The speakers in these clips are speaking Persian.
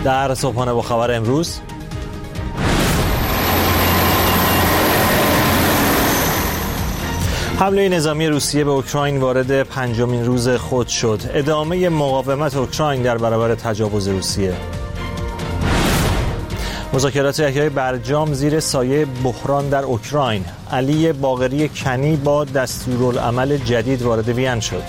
در صبحانه با خبر امروز، حمله نظامی روسیه به اوکراین وارد 5مین روز خود شد. ادامه مقاومت اوکراین در برابر تجاوز روسیه. مذاکرات یحیی برجام زیر سایه بحران در اوکراین. علی باقری کنی با دستورالعمل جدید وارد وین شد.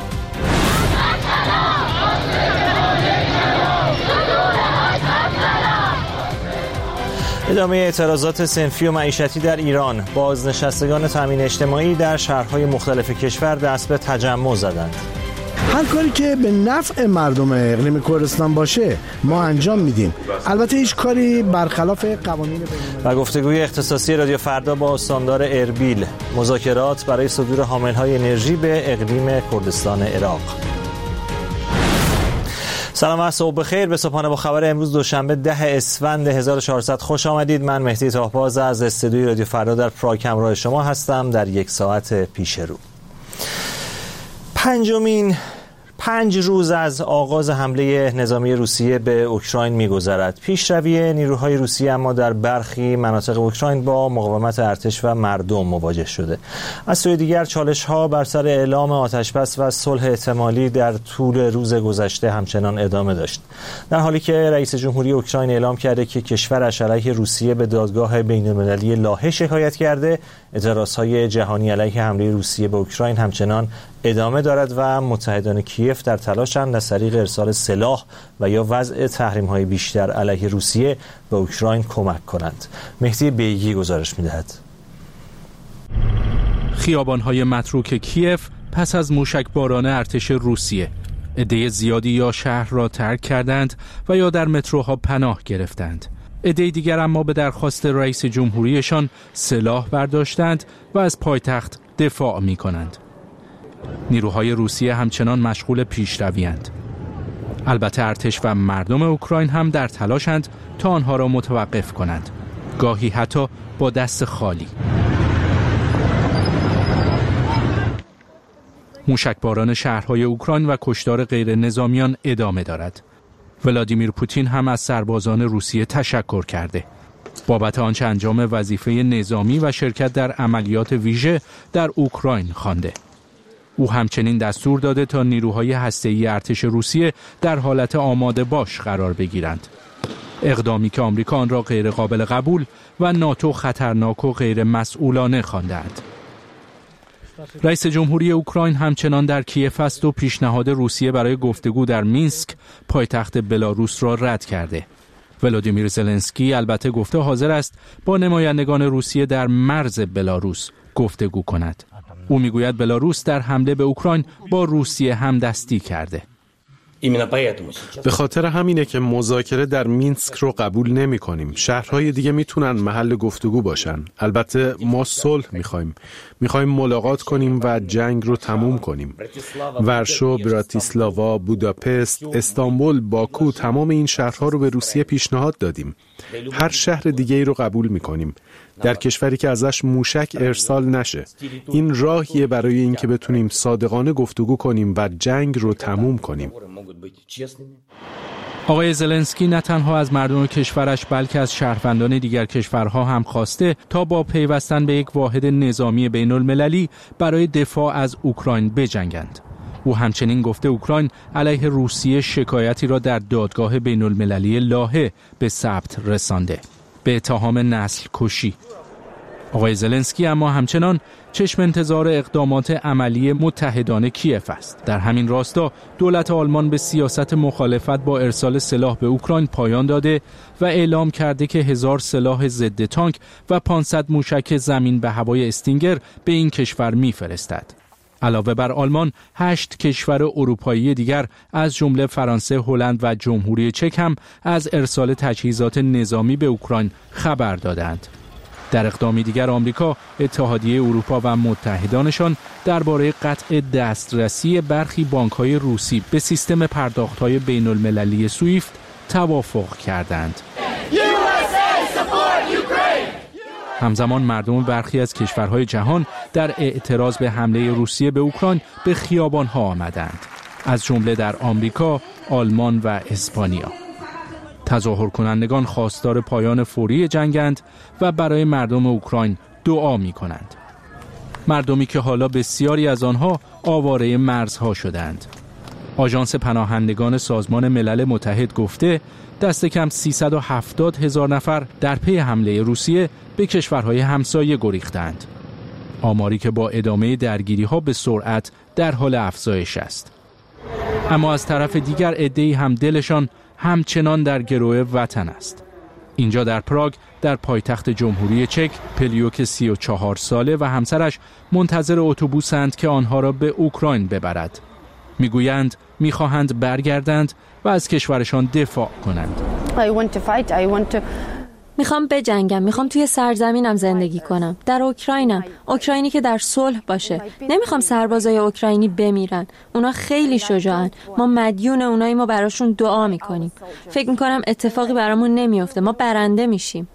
ادامه اعتراضات صنفی و معیشتی در ایران. بازنشستگان تامین اجتماعی در شهرهای مختلف کشور دست به تجمع زدند. هر کاری که به نفع مردم اقلیم کردستان باشه ما انجام میدیم. البته هیچ کاری برخلاف قوانین و گفتگوی اختصاصی رادیو فردا با استاندار اربیل. مذاکرات برای صدور حاملهای انرژی به اقلیم کردستان عراق. سلام و صبح بخیر. به صبحانه با خبر امروز دوشنبه 10 اسفند 1400 خوش آمدید. من مهدی طاهباز از استودیوی رادیو فردا در پراگ همراه شما هستم در یک ساعت پیش رو. 5 روز از آغاز حمله نظامی روسیه به اوکراین می‌گذرد. پیشروی نیروهای روسیه اما در برخی مناطق اوکراین با مقاومت ارتش و مردم مواجه شده. از سوی دیگر چالش‌ها بر سر اعلام آتشبس و صلح احتمالی در طول روز گذشته همچنان ادامه داشت. در حالی که رئیس جمهوری اوکراین اعلام کرده که کشورش علیه روسیه به دادگاه بین‌المللی لاهه شکایت کرده، اعتراض‌های جهانی علیه حمله روسیه به اوکراین همچنان ادامه دارد و متحدان کیف در تلاشند از طریق ارسال سلاح و یا وضع تحریم‌های بیشتر علیه روسیه به اوکراین کمک کنند. مهدی بیگی گزارش می‌دهد. خیابان‌های متروک کیف پس از موشکباران ارتش روسیه، عده زیادی یا شهر را ترک کردند و یا در متروها پناه گرفتند. عده دیگر اما به درخواست رئیس جمهوریشان سلاح برداشتند و از پایتخت دفاع می‌کنند. نیروهای روسیه همچنان مشغول پیشروی‌اند. البته ارتش و مردم اوکراین هم در تلاشند تا آنها را متوقف کنند، گاهی حتی با دست خالی. موشکباران شهرهای اوکراین و کشتار غیر نظامیان ادامه دارد. ولادیمیر پوتین هم از سربازان روسیه تشکر کرده بابت آنچه انجام وظیفه نظامی و شرکت در عملیات ویژه در اوکراین خوانده. او همچنین دستور داده تا نیروهای هسته‌ای ارتش روسیه در حالت آماده باش قرار بگیرند. اقدامی که آمریکا آن را غیر قابل قبول و ناتو خطرناک و غیر مسئولانه خواندند. رئیس جمهوری اوکراین همچنان در کیف است و پیشنهاد روسیه برای گفتگو در مینسک پایتخت بلاروس را رد کرده. ولادیمیر زلنسکی البته گفته حاضر است با نمایندگان روسیه در مرز بلاروس گفتگو کند. او میگوید بلاروس در حمله به اوکراین با روسیه همدستی کرده. به خاطر همینه که مذاکره در مینسک رو قبول نمی کنیم. شهرهای دیگه میتونن محل گفتگو باشن. البته ما صلح میخوایم ملاقات کنیم و جنگ رو تموم کنیم. ورشو، براتیسلاوا، بوداپست، استانبول، باکو، تمام این شهرها رو به روسیه پیشنهاد دادیم. هر شهر دیگه ای رو قبول میکنیم در کشوری که ازش موشک ارسال نشه. این راهیه برای اینکه بتونیم صادقانه گفتگو کنیم و جنگ رو تموم کنیم. آقای زلنسکی نه تنها از مردم کشورش بلکه از شهروندان دیگر کشورها هم خواسته تا با پیوستن به یک واحد نظامی بین المللی برای دفاع از اوکراین بجنگند. او همچنین گفته اوکراین علیه روسیه شکایتی را در دادگاه بین المللی لاهه به ثبت رسانده به اتهام نسل کشی. آقای زلنسکی اما همچنان چشم انتظار اقدامات عملی متحدان کیف است. در همین راستا دولت آلمان به سیاست مخالفت با ارسال سلاح به اوکراین پایان داده و اعلام کرده که 1000 سلاح ضد تانک و 500 موشک زمین به هوای استینگر به این کشور می‌فرستد. علاوه بر آلمان 8 کشور اروپایی دیگر از جمله فرانسه، هلند و جمهوری چک هم از ارسال تجهیزات نظامی به اوکراین خبر دادند. در اقدامی دیگر آمریکا، اتحادیه اروپا و متحدانشان درباره قطع دسترسی برخی بانک‌های روسی به سیستم پرداخت‌های بین‌المللی سویفت توافق کردند. همزمان مردم برخی از کشورهای جهان در اعتراض به حمله روسیه به اوکراین به خیابان‌ها آمدند، از جمله در آمریکا، آلمان و اسپانیا. تظاهر کنندگان خواستار پایان فوری جنگند و برای مردم اوکراین دعا می کنند. مردمی که حالا بسیاری از آنها آواره مرزها شدند. آژانس پناهندگان سازمان ملل متحد گفته دست کم 370,000 نفر در پی حمله روسیه به کشورهای همسایه گریختند. آماری که با ادامه درگیری‌ها به سرعت در حال افزایش است. اما از طرف دیگر عده‌ای هم دلشان همچنان در گرو وطن است. اینجا در پراگ در پایتخت جمهوری چک پلیوک 34 ساله و همسرش منتظر اتوبوسند که آنها را به اوکراین ببرد. میگویند میخواهند برگردند و از کشورشان دفاع کنند. میخوام بجنگم، میخوام توی سرزمینم زندگی کنم، در اوکراینم، اوکراینی که در صلح باشه. نمیخوام سربازای اوکراینی بمیرن، اونا خیلی شجاعن، ما مدیون اونایی، ما براشون دعا میکنیم. فکر میکنم اتفاقی برامون نمیفته، ما برنده میشیم.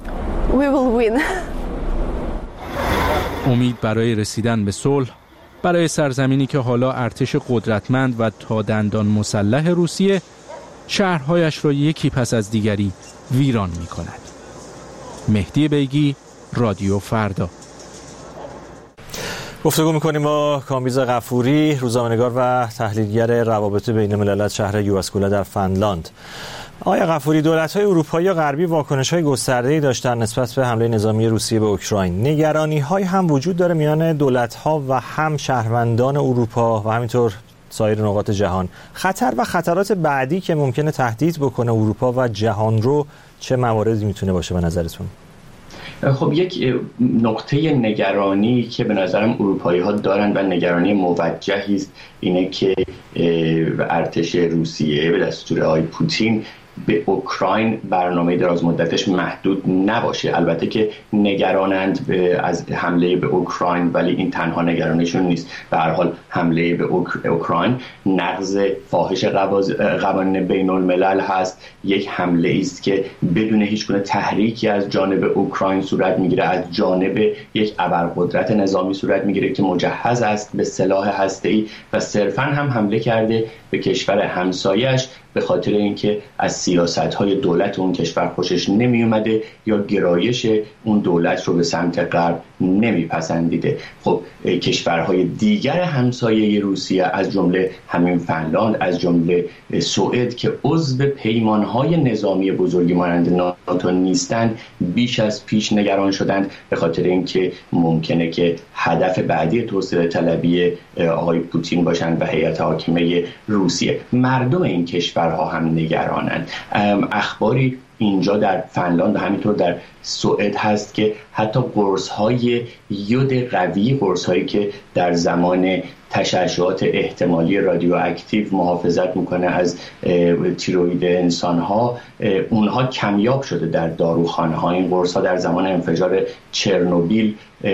امید برای رسیدن به صلح، برای سرزمینی که حالا ارتش قدرتمند و تا دندان مسلح روسیه شهرهایش را یکی پس از دیگری ویران می کند. مهدی بیگی، رادیو فردا. گفتگو می‌کنیم با کامبیز غفوری، روزنامه‌نگار و تحلیلگر روابط بین الملل از شهر یواسکولا در فنلاند. آقای غفوری، دولت‌های اروپایی و غربی واکنش‌های گسترده‌ای داشتن نسبت به حمله نظامی روسیه به اوکراین. نگرانی‌های هم وجود داره میان دولت‌ها و هم شهروندان اروپا و همینطور سایر نقاط جهان. خطر و خطرات بعدی که ممکنه تهدید بکنه اروپا و جهان رو چه مواردی میتونه باشه به نظرتون؟ خب یک نقطه نگرانی که به نظرم اروپایی ها دارن و نگرانی موجهی است اینه که ارتش روسیه به دستور آقای پوتین به اوکراین برنامه دراز مدتش محدود نباشه. البته که نگرانند از حمله به اوکراین، ولی این تنها نگرانیشون نیست. به هر حال حمله به اوکراین نقض فاحش قوانین بین الملل هست، یک حمله است که بدون هیچ گونه تحریکی از جانب اوکراین صورت میگیره، از جانب یک ابرقدرت نظامی صورت میگیره که مجهز است به سلاح هسته‌ای و صرفاً هم حمله کرده به کشور همسایه‌اش به خاطر اینکه از سیاست‌های دولت اون کشور خوشش نمی اومده یا گرایش اون دولت رو به سمت غرب نمیپسندیده. خب کشورهای دیگر همسایه روسیه از جمله همین فنلاند، از جمله سوئد که عضو پیمانهای نظامی بزرگی مانند ناتو نیستند، بیش از پیش نگران شدند به خاطر اینکه ممکنه که هدف بعدی توسعه طلبی آقای پوتین باشند و هیئت حاکمه روسیه. مردم این کشورها هم نگرانند. اخباری اینجا در فنلاند و همینطور در سوئد هست که حتی قرص‌های یود قوی، قرص‌هایی که در زمان تشعشعات احتمالی رادیواکتیو محافظت میکنه از تیروید انسان‌ها، اونها کمیاب شده در داروخانه‌ها. این قرص‌ها در زمان انفجار چرنوبیل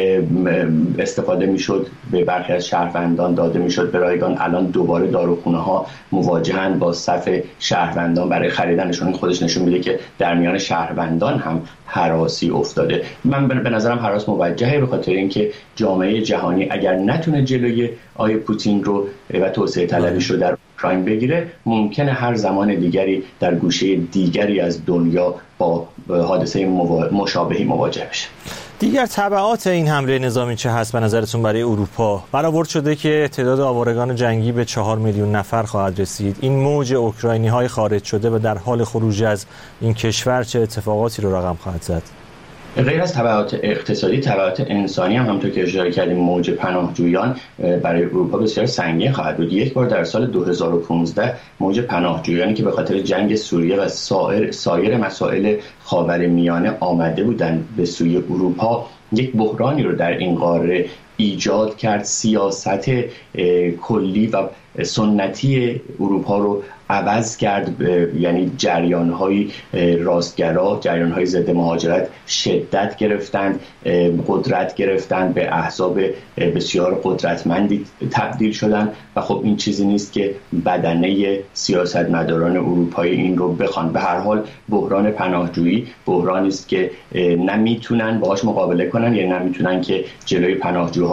استفاده میشد، به برخی از شهروندان داده میشد به رایگان. الان دوباره داروخانه‌ها مواجهن با صف شهروندان برای خریدنشون. این خودش نشون میده که در میان شهروندان هم هراسی افتاده. من به نظرم هراس موجهه به خاطر اینکه جامعه جهانی اگر نتونه جلوی آقای پوتین رو و توسعه طلبیش رو در اوکراین بگیره، ممکنه هر زمان دیگری در گوشه دیگری از دنیا با حادثه مشابهی مواجه بشه. دیگر تبعات این حمله نظامی چه هست به نظرتون برای اروپا؟ برآورد شده که تعداد آوارگان جنگی به 4 میلیون نفر خواهد رسید. این موج اوکراینی‌های خارج شده و در حال خروج از این کشور چه اتفاقاتی رو رقم خواهد زد؟ غیر از تبعات اقتصادی، تبعات انسانی هم همونطور که اشاره کردیم، موج پناهجویان برای اروپا بسیار سنگین خواهد بود. یک بار در سال 2015 موج پناهجویانی که به خاطر جنگ سوریه و سایر مسائل خاورمیانه آمده بودند به سوی اروپا، یک بحرانی رو در این قاره ایجاد کرد. سیاست کلی و سنتی اروپا رو عوض کرد، یعنی جریان‌های راستگرا، جریان‌های ضد مهاجرت شدت گرفتند، قدرت گرفتند، به احزاب بسیار قدرتمندی تبدیل شدند و خب این چیزی نیست که بدنه سیاستمداران اروپایی این رو بخوان. به هر حال بحران پناهجویی بحرانی است که نمیتونن باهاش مقابله کنن، یعنی نمیتونن که جلوی پناهجوها رو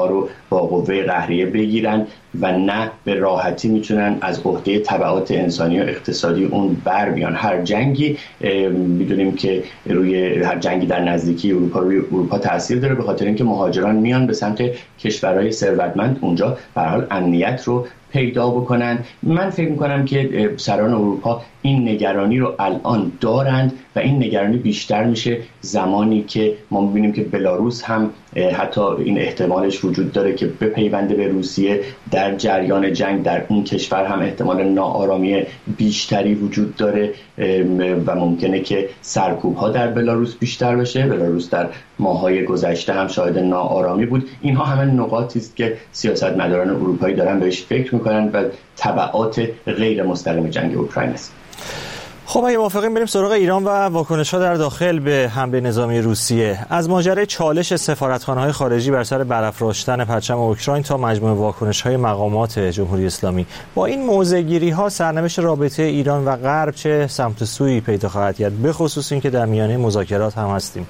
با قوه قهریه بگیرن و نه به راحتی میتونن از عهده تبعات انسانی و اقتصادی اون بر بیان. هر جنگی میدونیم که روی هر جنگی در نزدیکی روی اروپا تاثیر داره، به خاطر اینکه مهاجران میان به سمت کشورهای ثروتمند اونجا به هر حال امنیت رو پیدا بکنن. من فکر میکنم که سران اروپا این نگرانی رو الان دارند و این نگرانی بیشتر میشه زمانی که ما میبینیم که بلاروس هم حتی این احتمالش وجود داره که بپیونده به روسیه. در جریان جنگ در اون کشور هم احتمال ناآرامی بیشتری وجود داره و ممکنه که سرکوب ها در بلاروس بیشتر بشه. بلاروس در ماهای گذشته هم شاهد ناآرامی بود. اینها همه نقاطی است که سیاستمداران اروپایی دارن بهش فکر میکنن و تبعات غیر مستقیم جنگ اوکراین است. خب اگه موافقین بریم سراغ ایران و واکنش‌ها در داخل به حمله نظامی روسیه. از ماجرای چالش سفارتخانه‌های خارجی بر سر برافراشتن پرچم اوکراین تا مجموعه واکنش‌های مقامات جمهوری اسلامی، با این موضع‌گیری‌ها سرنوشت رابطه ایران و غرب چه سمت و سویی پیدا خواهد کرد، به خصوص اینکه در میانه مذاکرات هم هستیم؟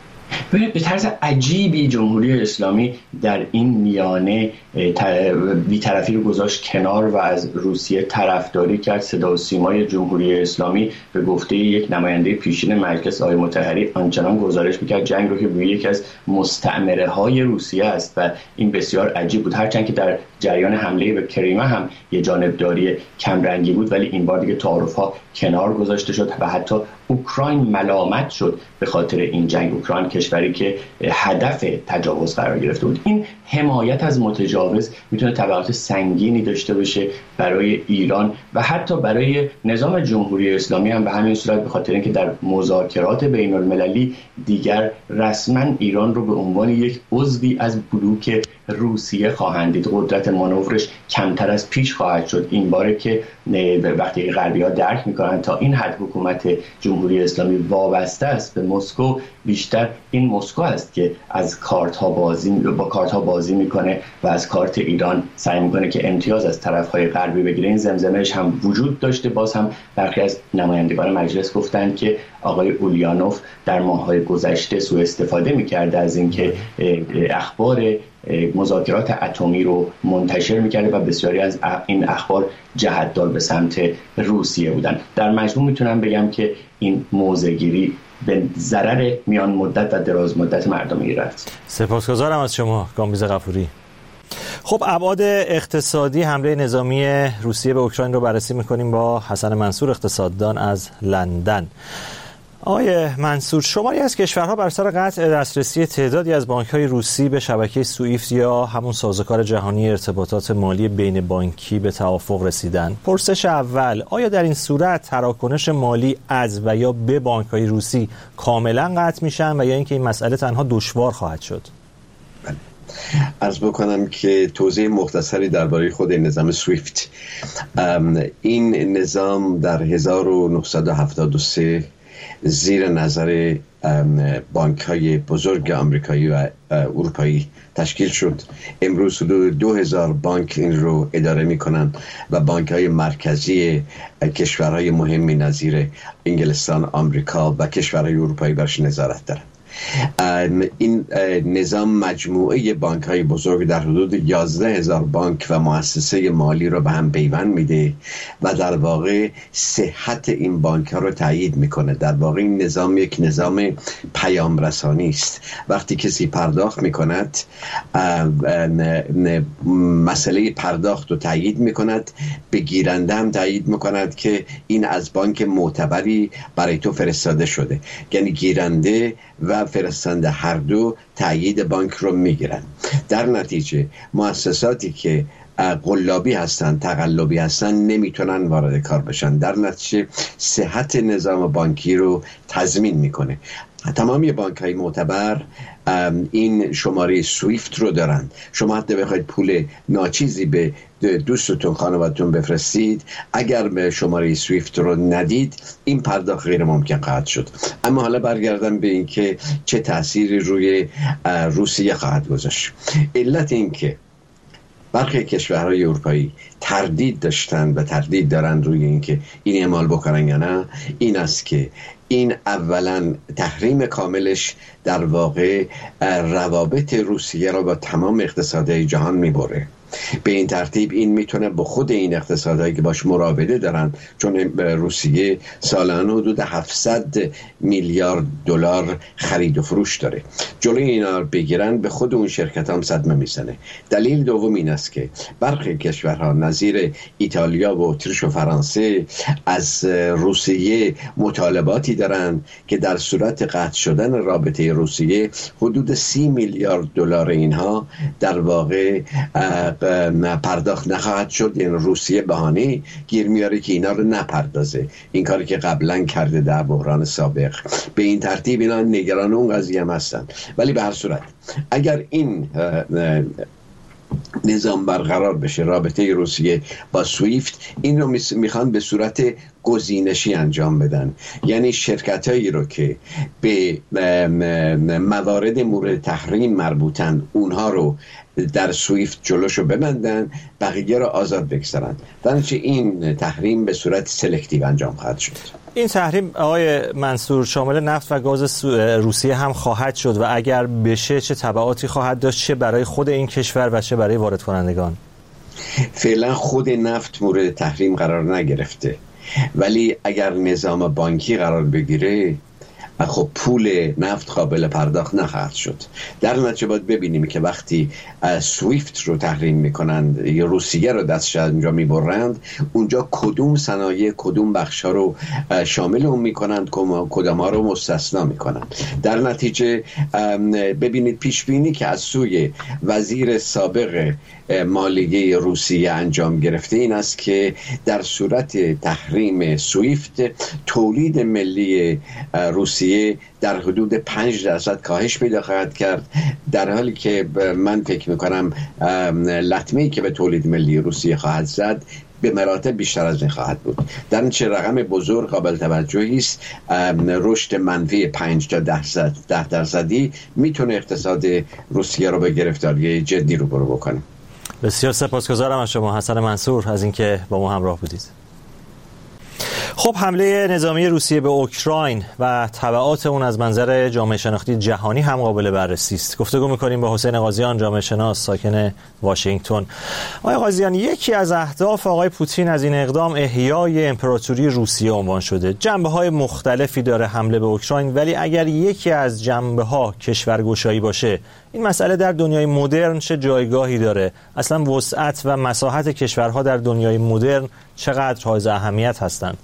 به طرز عجیبی جمهوری اسلامی در این میانه بی‌طرفی رو گذاشت کنار و از روسیه طرفداری کرد. صدا و سیمای جمهوری اسلامی به گفته یک نماینده پیشین مجلس آقای مطهری آنچنان گزارش میکرد جنگ رو که به یکی از مستعمره‌های روسیه است و این بسیار عجیب بود. هرچند که در جریان حمله به کریمه هم یه جانبداری کمرنگی بود، ولی این بار دیگه تعارف‌ها کنار گذاشته شد و حتی اوکراین ملامت شد به خاطر این جنگ. اوکراین کشوری که هدف تجاوز قرار گرفته بود. این حمایت از متجاوز میتونه تبعات سنگینی داشته باشه برای ایران و حتی برای نظام جمهوری اسلامی هم به همین صورت، به خاطر اینکه در مذاکرات بین المللی دیگر رسما ایران رو به عنوان یک عضوی از بلوک روسیه خواهند دید. قدرت مانورش کمتر از پیش خواهد شد. این باره که وقتی غربی‌ها درک میکنن تا این حد حکومت جمهوری اسلامی وابسته است به مسکو، بیشتر این مسکو است که از کارت ها بازی میکنه و از کارت ایران سعی میکنه که امتیاز از طرفهای غربی بگیره. این زمزمه‌اش هم وجود داشته. باز هم برخی از نمایندگان مجلس گفتند که آقای اوليانوف در ماه‌های گذشته سوء استفاده میکرده از اینکه اخبار مذاکرات اتمی رو منتشر میکرده و بسیاری از این اخبار جهت‌دار به سمت روسیه بودن. در مجموع میتونم بگم که این موضع‌گیری به ضرر میان مدت و دراز مدت مردم ایران است. سپاسگزارم از شما گامبیز غفوری. خب ابعاد اقتصادی حمله نظامی روسیه به اوکراین رو بررسی میکنیم با حسن منصور اقتصاددان از لندن. آقای منصور، شماری از کشورها بر سر قطع دسترسی تعدادی از بانک‌های روسی به شبکه سویفت یا همون سازوکار جهانی ارتباطات مالی بین بانکی به توافق رسیدن. پرسش اول، آیا در این صورت تراکنش مالی از و یا به بانک‌های روسی کاملا قطع میشن و یا اینکه این مسئله تنها دشوار خواهد شد؟ عرض بکنم که توضیح مختصری درباره خود نظام سویفت. این نظام در 1973 زیر نظر بانک‌های بزرگ آمریکایی و اروپایی تشکیل شد. امروز حدود 2000 بانک این رو اداره می‌کنند و بانک‌های مرکزی کشورهای مهمی نظیر انگلستان، آمریکا و کشورهای اروپایی برش نظارت دارند. این نظام مجموعه بانک‌های بزرگ در حدود 11000 بانک و مؤسسه مالی رو به هم پیوند میده و در واقع صحت این بانک‌ها رو تایید میکنه. در واقع این نظام یک نظام پیام رسانی است. وقتی کسی پرداخت میکند، مسئله پرداخت رو تایید میکند، به گیرنده هم تایید میکند که این از بانک معتبری برای تو فرستاده شده. یعنی گیرنده و فرستنده هر دو تایید بانک رو میگیرن. در نتیجه مؤسساتی که قلابی هستن، تقلبی هستن، نمیتونن وارد کار بشن. در نتیجه صحت نظام بانکی رو تضمین میکنه. تمامی بانک‌های معتبر این شماره سویفت رو دارن. شما حتی بخواید پول ناچیزی به دوستتون، خانوادتون بفرستید، اگر به شماره سویفت رو ندید، این پرداخت غیر ممکن خواهد شد. اما حالا برگردم به این که چه تأثیری روی روسیه خواهد گذاشت. علت این که برخی کشورهای اروپایی تردید داشتن و تردید دارن روی اینکه این اعمال بکنن یا نه، این است که این اولا تحریم کاملش در واقع روابط روسیه را با تمام اقتصادهای جهان میبره. به این ترتیب این میتونه به خود این اقتصادهایی که باش مراوده دارن، چون روسیه سالانه حدود 700 میلیارد دلار خرید و فروش داره، جلوی اینا بگیرن به خود اون شرکت هم صدمه میزنه. دلیل دوم این است که برخی کشورها نظیر ایتالیا و اتریش و فرانسه از روسیه مطالباتی دارن که در صورت قطع شدن رابطه روسیه حدود 30 میلیارد دلار اینها در واقع پرداخت نخواهد شد. یعنی روسیه بهانه گیر میاره که اینا رو نپردازه، این کاری که قبلا کرده در بحران سابق. به این ترتیب اینا نگران اون قضیه هم هستن. ولی به هر صورت اگر این نظام برقرار بشه، رابطه روسیه با سویفت، این رو میخوان به صورت گزینشی انجام بدن. یعنی شرکتایی رو که به موارد مورد تحریم مربوطن اونها رو در سویفت جلوشو ببندن، بقیه رو آزاد بگذارن. درنچه این تحریم به صورت سلکتیو انجام خواهد شد. این تحریم آقای منصور شامل نفت و گاز روسیه هم خواهد شد و اگر بشه چه تبعاتی خواهد داشت، چه برای خود این کشور و چه برای وارد کنندگان؟ فعلا خود نفت مورد تحریم قرار نگرفته، ولی اگر نظام بانکی قرار بگیره خب پول نفت قابل پرداخت نخواهد شد. در نتیجه باید ببینیم که وقتی سویفت رو تحریم میکنند یا روسیه رو دستش اونجا میبرند، اونجا کدوم صنایع کدوم بخشا رو شامل اون میکنند، کدام ها رو مستثنا میکنند. در نتیجه ببینید پیش بینی که از سوی وزیر سابق مالیه روسیه انجام گرفته این است که در صورت تحریم سویفت تولید ملی روسیه در حدود 5% کاهش پیدا خواهد کرد، در حالی که من فکر میکنم لطمه‌ای که به تولید ملی روسیه خواهد زد به مراتب بیشتر از این خواهد بود. در این چه رقم بزرگ قابل توجهی است. رشد منفی 5 تا 10% میتونه اقتصاد روسیه رو به گرفتاری جدی روبرو بکنه. بسیار سپاسگزارم از شما حسن منصور از اینکه با ما همراه بودید. خب حمله نظامی روسیه به اوکراین و تبعات اون از منظر جامعه شناختی جهانی هم قابل بررسی است. گفتگو می‌کنیم با حسین قاضیان، جامعه شناس ساکن واشنگتن. آقای قاضیان، یکی از اهداف آقای پوتین از این اقدام احیای امپراتوری روسیه عنوان شده. جنبه‌های مختلفی داره حمله به اوکراین، ولی اگر یکی از جنبه‌ها کشورگشایی باشه، این مسئله در دنیای مدرن چه جایگاهی داره؟ اصلا وسعت و مساحت کشورها در دنیای مدرن چقدر حائز اهمیت هستند؟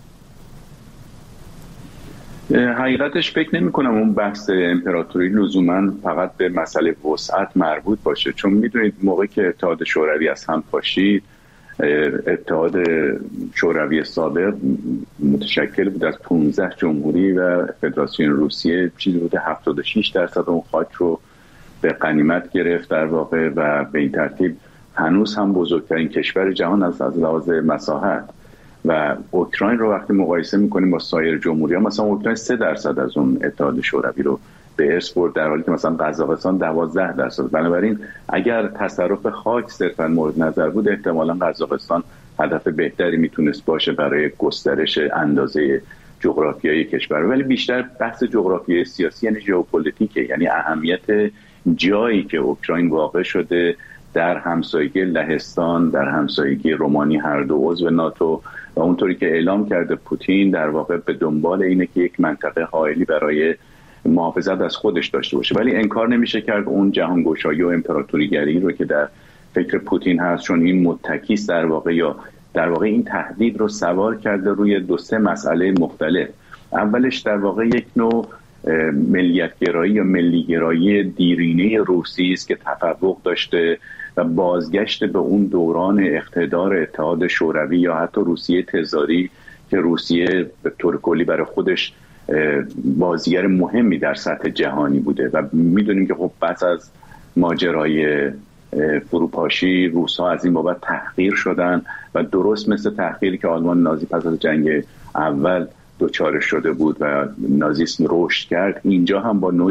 حقیقتش فکر نمی کنم اون بحث امپراتوری لزوما فقط به مسئله وسعت مربوط باشه، چون میدونید موقعی که اتحاد شوروی از هم پاشید، اتحاد شوروی سابق متشکل بود از 15 جمهوری و فدراسیون روسیه چیزی بود 76% اون خاک رو به غنیمت گرفت در واقع، و به این ترتیب هنوز هم بزرگترین کشور جهان از لحاظ مساحت. و اوکراین رو وقتی مقایسه میکنیم با سایر جمهوری‌ها، مثلا اوکراین 3% از اون اتحاد شوروی رو به ارث برد، در حالی که مثلا قزاقستان 12%. بنابراین اگر تصرف خاک صرفا مورد نظر بود، احتمالاً قزاقستان هدف بهتری میتونست باشه برای گسترش اندازه جغرافیایی کشور، ولی بیشتر بحث جغرافیای سیاسی یعنی ژئوپلیتیک، یعنی اهمیت جایی که اوکراین واقع شده در همسایگی لهستان، در همسایگی رومانی، هر دو عضو ناتو، و اونطوری که اعلام کرده پوتین در واقع به دنبال اینه که یک منطقه حائلی برای محافظت از خودش داشته باشه. ولی انکار نمیشه کرد اون جهانگشایی و امپراتوریگری رو که در فکر پوتین هست، چون این متکیست در واقع، یا در واقع این تهدید رو سوار کرده روی 2-3 مسئله مختلف. اولش در واقع یک نوع ملیت‌گرایی یا ملی‌گرایی دیرینه روسی است که تفوق داشته و بازگشت به اون دوران اقتدار اتحاد شوروی یا حتی روسیه تزاری که روسیه به طور کلی برای خودش بازیگر مهمی در سطح جهانی بوده. و میدونیم که خب پس از ماجرای فروپاشی روس‌ها از این بابت تحقیر شدن و درست مثل تحقیری که آلمان نازی پس از جنگ اول دوچار شده بود و نازیسم رشد کرد، اینجا هم با نوعی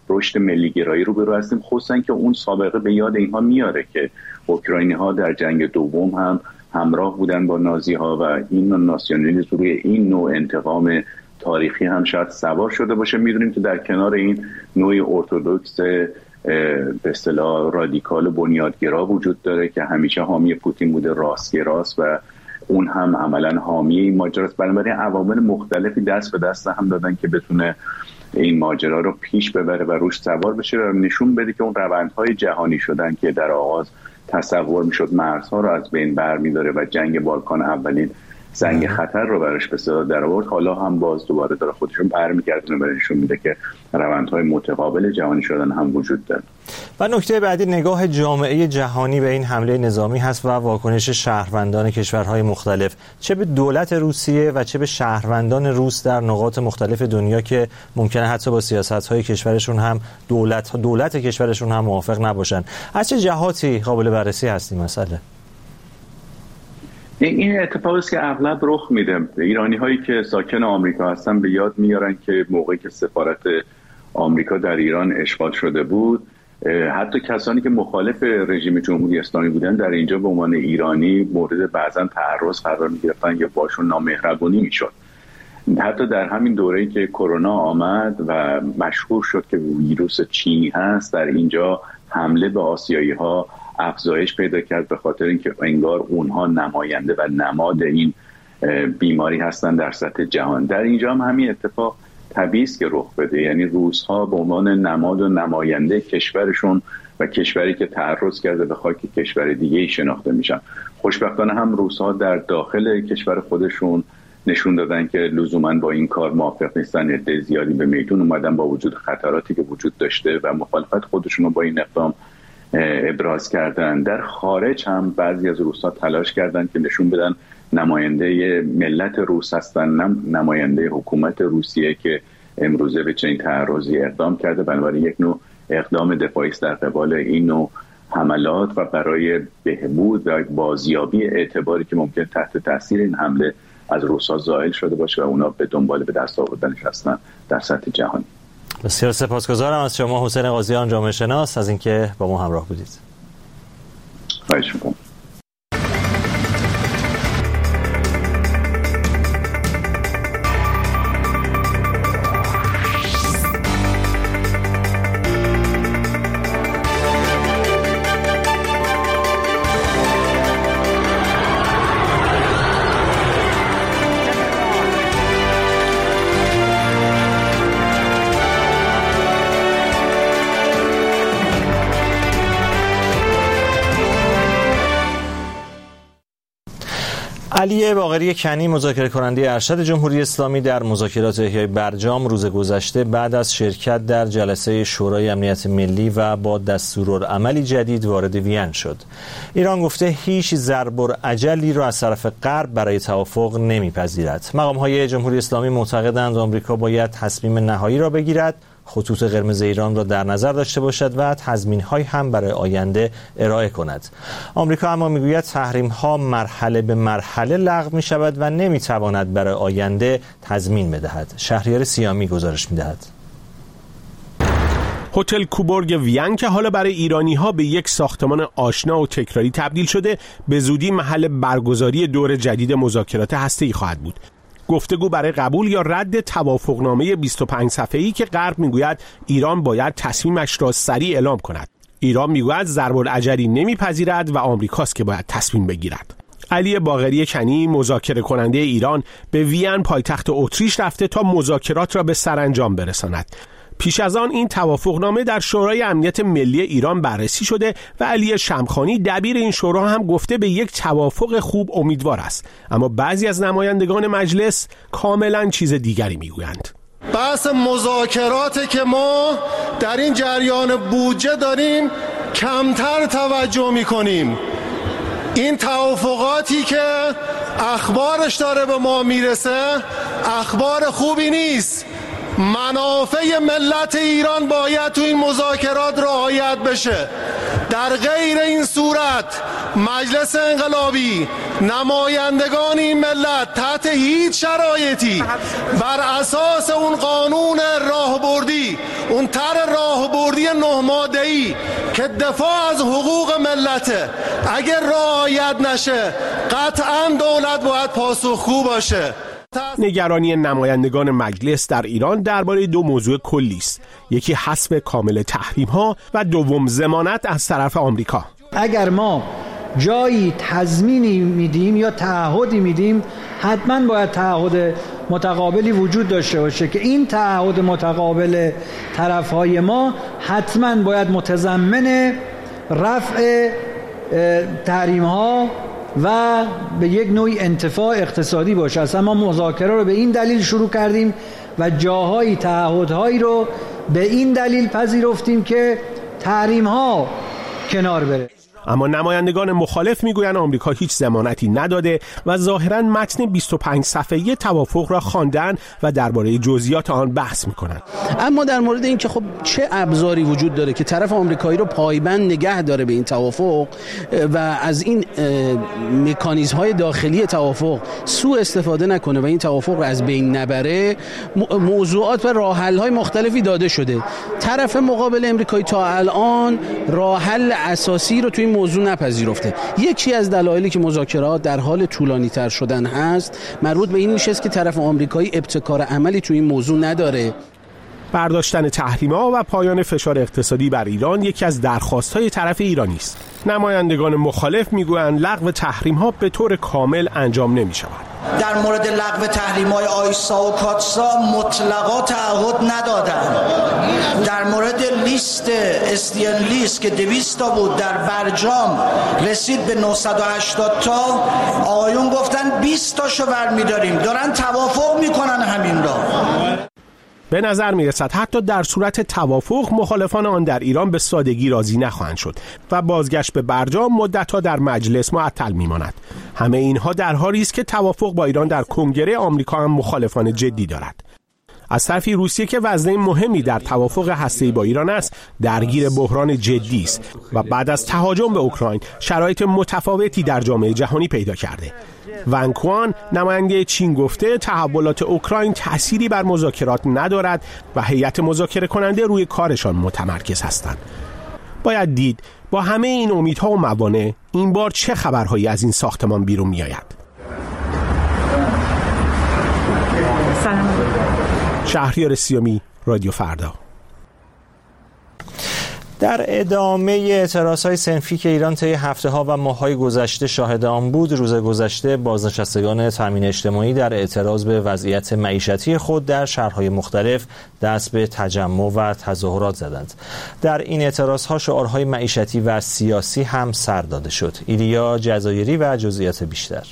رشد ملیگرایی رو برو هستیم، خصوصا که اون سابقه به یاد اینها میاره که اوکراینی‌ها در جنگ دوم هم همراه بودن با نازی‌ها و این ناسیونالیسم روی این نوع انتقام تاریخی هم شاید سوار شده باشه. میدونیم که در کنار این نوع ارتدوکس به اصطلاح رادیکال بنیادگرا وجود داره که همیشه حامی پوتین بوده، راستگراست و اون هم عملاً حامی این ماجراست. بنابراین عوامل مختلفی دست به دست هم دادن که بتونه این ماجرا رو پیش ببره و روش سوار بشه و نشون بده که اون روندهای جهانی شدن که در آغاز تصور میشد مرزها رو از بین برمی‌داره و جنگ بالکان اولین زنگ خطر رو براش به صدا در آورد، حالا هم باز دوباره داره خودشون برمیگردونه و نشون میده که روندهای متقابل جهانی شدن هم وجود داره. و نکته بعدی نگاه جامعه جهانی به این حمله نظامی هست و واکنش شهروندان کشورهای مختلف، چه به دولت روسیه و چه به شهروندان روس در نقاط مختلف دنیا که ممکنه حتی با سیاست‌های کشورشون هم دولت کشورشون هم موافق نباشن. از چه جهاتی قابل بررسی هست این مسئله؟ این اتفاقی است که اغلب رخ میده. ایرانی هایی که ساکن آمریکا هستن به یاد میارن که موقعی که سفارت آمریکا در ایران اشغال شده بود، حتی کسانی که مخالف رژیم جمهوری اسلامی بودن در اینجا به عنوان ایرانی مورد بعضا تعرض قرار میگرفتن یا باشون نامهربونی میشد. حتی در همین دوره‌ای که کرونا آمد و مشهور شد که ویروس چینی هست، در اینجا حمله به آسیایی ها افزایش پیدا کرد به خاطر اینکه انگار اونها نماینده و نماد این بیماری هستن در سطح جهان. در اینجا هم همین اتفاق طبیعی است که رخ بده، یعنی روس‌ها به عنوان نماد و نماینده کشورشون و کشوری که تعرض کرده به خاک کشور دیگه‌ای شناخته میشن. خوشبختانه هم روس‌ها در داخل کشور خودشون نشون دادن که لزوما با این کار موافق نیستن، عده زیادی به میدون اومدن با وجود خطراتی که وجود داشته و مخالفت خودشون رو با این اقدام ابراز کردن. در خارج هم بعضی از روس‌ها تلاش کردن که نشون بدن نماینده ملت روس هستن، نماینده حکومت روسیه که امروزه به چنین تعرضی اقدام کرده. بنابراین یک نوع اقدام دفاعی است در قبال این نوع حملات و برای بهبود و بازیابی اعتباری که ممکن تحت تاثیر این حمله از روس‌ها زائل شده باشه و اونا به دنبال به دست آوردنش هستن در سطح جهانی. بسیار سپاسگزارم از شما حسین قاضیان، جامعه شناس، از اینکه با ما همراه بودید. خواهش می‌کنم. علی باقری کنی، مذاکره کننده ارشد جمهوری اسلامی در مذاکرات احیای برجام، روز گذشته بعد از شرکت در جلسه شورای امنیت ملی و با دستورالعملی جدید وارد وین شد. ایران گفته هیچ ضرب‌الاجلی را از طرف غرب برای توافق نمیپذیرد. مقام‌های جمهوری اسلامی معتقدند آمریکا باید تصمیم نهایی را بگیرد، خطوط قرمز ایران را در نظر داشته باشد و تضمین‌های هم برای آینده ارائه کند. آمریکا اما میگوید تحریم‌ها مرحله به مرحله لغو می‌شود و نمی‌تواند برای آینده تضمین بدهد. شهریار سیامی گزارش می‌دهد. هتل کوبورگ وین که حالا برای ایرانی‌ها به یک ساختمان آشنا و تکراری تبدیل شده، به زودی محل برگزاری دور جدید مذاکرات هسته‌ای خواهد بود. گفتگو برای قبول یا رد توافقنامه 25 صفحه‌ای که غرب میگوید ایران باید تصمیمش را سریع اعلام کند. ایران میگوید ضرب‌الاجلی نمیپذیرد و آمریکاست که باید تصمیم بگیرد. علی باقری کنی، مذاکره کننده ایران، به وین پایتخت اتریش رفته تا مذاکرات را به سرانجام برساند. پیش از آن این توافقنامه در شورای امنیت ملی ایران بررسی شده و علی شمخانی دبیر این شورا هم گفته به یک توافق خوب امیدوار است، اما بعضی از نمایندگان مجلس کاملا چیز دیگری میگویند. بحث مذاکراتی که ما در این جریان بودجه داریم کمتر توجه میکنیم. این توافقاتی که اخبارش داره به ما میرسه اخبار خوبی نیست. منافع ملت ایران باید تو این مذاکرات رعایت بشه. در غیر این صورت مجلس انقلابی، نمایندگان این ملت تحت هیچ شرایطی بر اساس اون قانون راهبردی، اون طرح راهبردی 9 ماده‌ای که دفاع از حقوق ملته، اگر رعایت نشه قطعاً دولت باید پاسخگو باشه. نگرانی نمایندگان مجلس در ایران درباره 2 موضوع کلی است. یکی حذف کامل تحریم‌ها و دوم ضمانت از طرف آمریکا. اگر ما جایی تضمینی میدیم یا تعهدی میدیم، حتما باید تعهد متقابلی وجود داشته باشه که این تعهد متقابل طرفهای ما حتما باید متضمن رفع تحریم‌ها و به یک نوعی انتفاع اقتصادی باشه. اصلا ما مذاکره رو به این دلیل شروع کردیم و جاهایی تعهدهایی رو به این دلیل پذیرفتیم که تحریم‌ها کنار بره. اما نمایندگان مخالف میگویند آمریکا هیچ ضمانتی نداده و ظاهراً متن 25 صفحه‌ای توافق را خواندن و درباره جزئیات آن بحث میکنند. اما در مورد این که خب چه ابزاری وجود داره که طرف آمریکایی رو پایبند نگه داره به این توافق و از این مکانیزم‌های داخلی توافق سوء استفاده نکنه و این توافق رو از بین نبره، موضوعات و راه حل‌های مختلفی داده شده. طرف مقابل آمریکایی تا الان راه حل اساسی رو توی موضوع نپذیرفته. یکی از دلایلی که مذاکرات در حال طولانی تر شدن هست مربوط به این میشه که طرف آمریکایی ابتکار عملی توی این موضوع نداره. برداشتن تحریم‌ها و پایان فشار اقتصادی بر ایران یکی از درخواست‌های طرف ایرانی است. نمایندگان مخالف میگویند لغو تحریم‌ها به طور کامل انجام نمی‌شود. در مورد لغو تحریم‌های آیسا و کاتسا مطلقا تعهد ندادند. در مورد لیست لیست که 200 تا بود در برجام رسید به 980 تا، آقایون گفتن 20 تاشو برمی‌داریم. دارن توافق میکنن همین را. به نظر میرسد حتی در صورت توافق مخالفان آن در ایران به سادگی راضی نخواهند شد و بازگشت به برجام مدت‌ها در مجلس معطل میماند. همه اینها در حالی است که توافق با ایران در کنگره آمریکا هم مخالفان جدی دارد. از طرفی روسیه که وزنه مهمی در توافق هسته‌ای با ایران است، درگیر بحران جدی است و بعد از تهاجم به اوکراین شرایط متفاوتی در جامعه جهانی پیدا کرده. ون کوان نماینده چین گفته تحولات اوکراین تأثیری بر مذاکرات ندارد و هیئت مذاکره کننده روی کارشان متمرکز هستند. باید دید با همه این امیدها و موانع این بار چه خبرهایی از این ساختمان بیرون میآید. شهریار سیامی، رادیو فردا. در ادامه اعتراضهای صنفی که ایران طی هفته‌ها و ماه‌های گذشته شاهد آن بود، روز گذشته بازنشستگان تامین اجتماعی در اعتراض به وضعیت معیشتی خود در شهرهای مختلف دست به تجمع و تظاهرات زدند. در این اعتراضها شعارهای معیشتی و سیاسی هم سر داده شد. ایلیا جزایری و جزئیات بیشتر.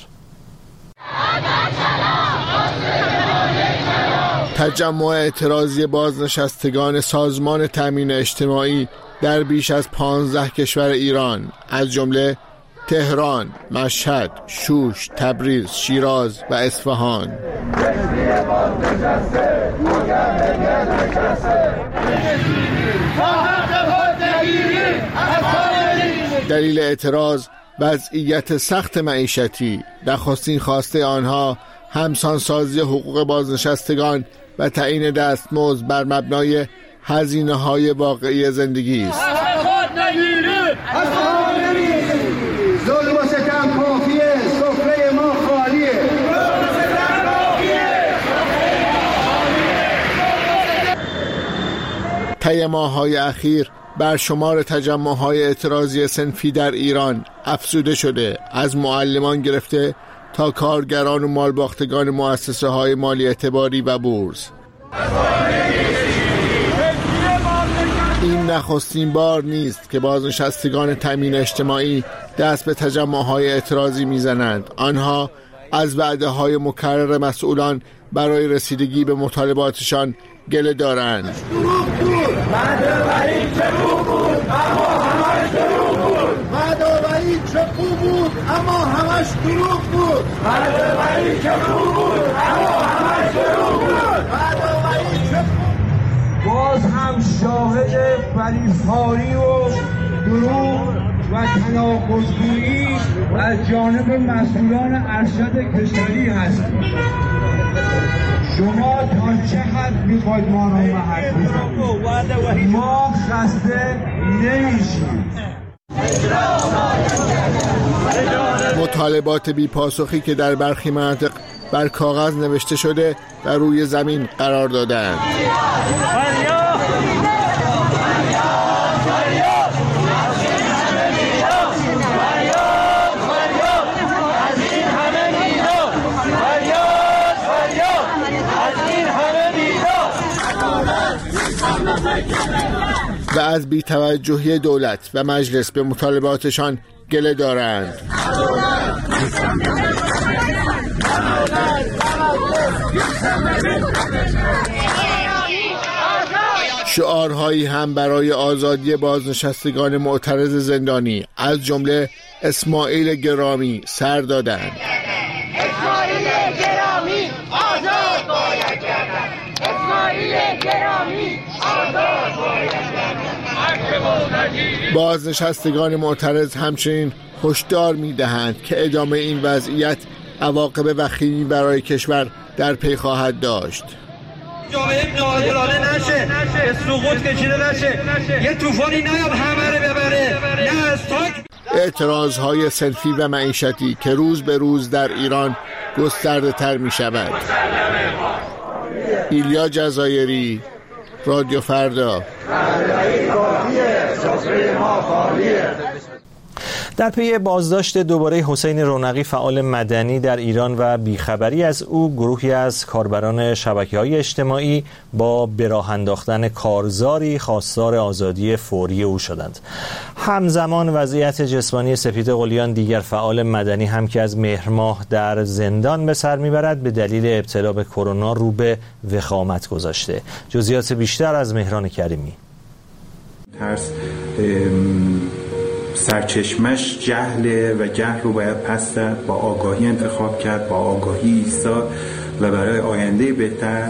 تجمع اعتراضی بازنشستگان سازمان تامین اجتماعی در بیش از 15 کشور ایران از جمله تهران، مشهد، شوش، تبریز، شیراز و اصفهان. دلیل اعتراض وضعیت سخت معیشتی، نخستین خواسته آنها همسانسازی حقوق بازنشستگان و تعیین دستمزد بر مبنای هزینه‌های واقعی زندگی است. ظلم و ستم کافیه، سفره ما خالیه. طی ماه‌های اخیر بر شمار تجمع‌های اعتراضی صنفی در ایران افزوده شده، از معلمان گرفته تا کارگران و مالباختگان مؤسسه‌های مالی اعتباری و بورس. این نخستین بار نیست که بازنشستگان تامین اجتماعی دست به تجمع‌های اعتراضی می‌زنند. آنها از وعده‌های مکرر مسئولان برای رسیدگی به مطالباتشان گله دارند. اما همش دروغ بود. باز هم شاهد فریبکاری و دروغ و تناقض‌گویی از جانب مسئولان ارشد کشوری هست. شما تا چه حد میخواید ما رو محک بزنید؟ ما خسته نمیشیم. مطالبات بی‌پاسخی که در برخی مناطق بر کاغذ نوشته شده و روی زمین قرار دادند. و از بی‌توجهی دولت و مجلس به مطالباتشان گله دارند. شعارهایی هم برای آزادی بازنشستگان معترض زندانی از جمله اسماعیل گرامی سر دادند. اسماعیل گرامی آزاد باید گردد. اسماعیل گرامی آزاد باید گردد. بازنشستگان معترض همچنین هشدار می‌دهند که ادامه این وضعیت عواقب وخیمی برای کشور در پی خواهد داشت. جامعه ناعادلانه نشه، سقوط کشیده نشه، یه طوفانی نیاد همه رو ببره، نه از تاک. اعتراضهای صنفی و معیشتی که روز به روز در ایران گسترده تر می شود. ایلیا جزایری، رادیو فردا. در پی بازداشت دوباره حسین رونقی فعال مدنی در ایران و بیخبری از او، گروهی از کاربران شبکه‌های اجتماعی با به راه انداختن کارزاری خواستار آزادی فوری او شدند. همزمان وضعیت جسمانی سپید قلیان، دیگر فعال مدنی هم که از مهر ماه در زندان به سر میبرد، به دلیل ابتلا به کرونا رو به وخامت گذاشته. جزئیات بیشتر از مهران کریمی. ترس سرچشمش جهله و جهل رو باید پس زد، با آگاهی انتخاب کرد، با آگاهی ایستاد و برای آینده بهتر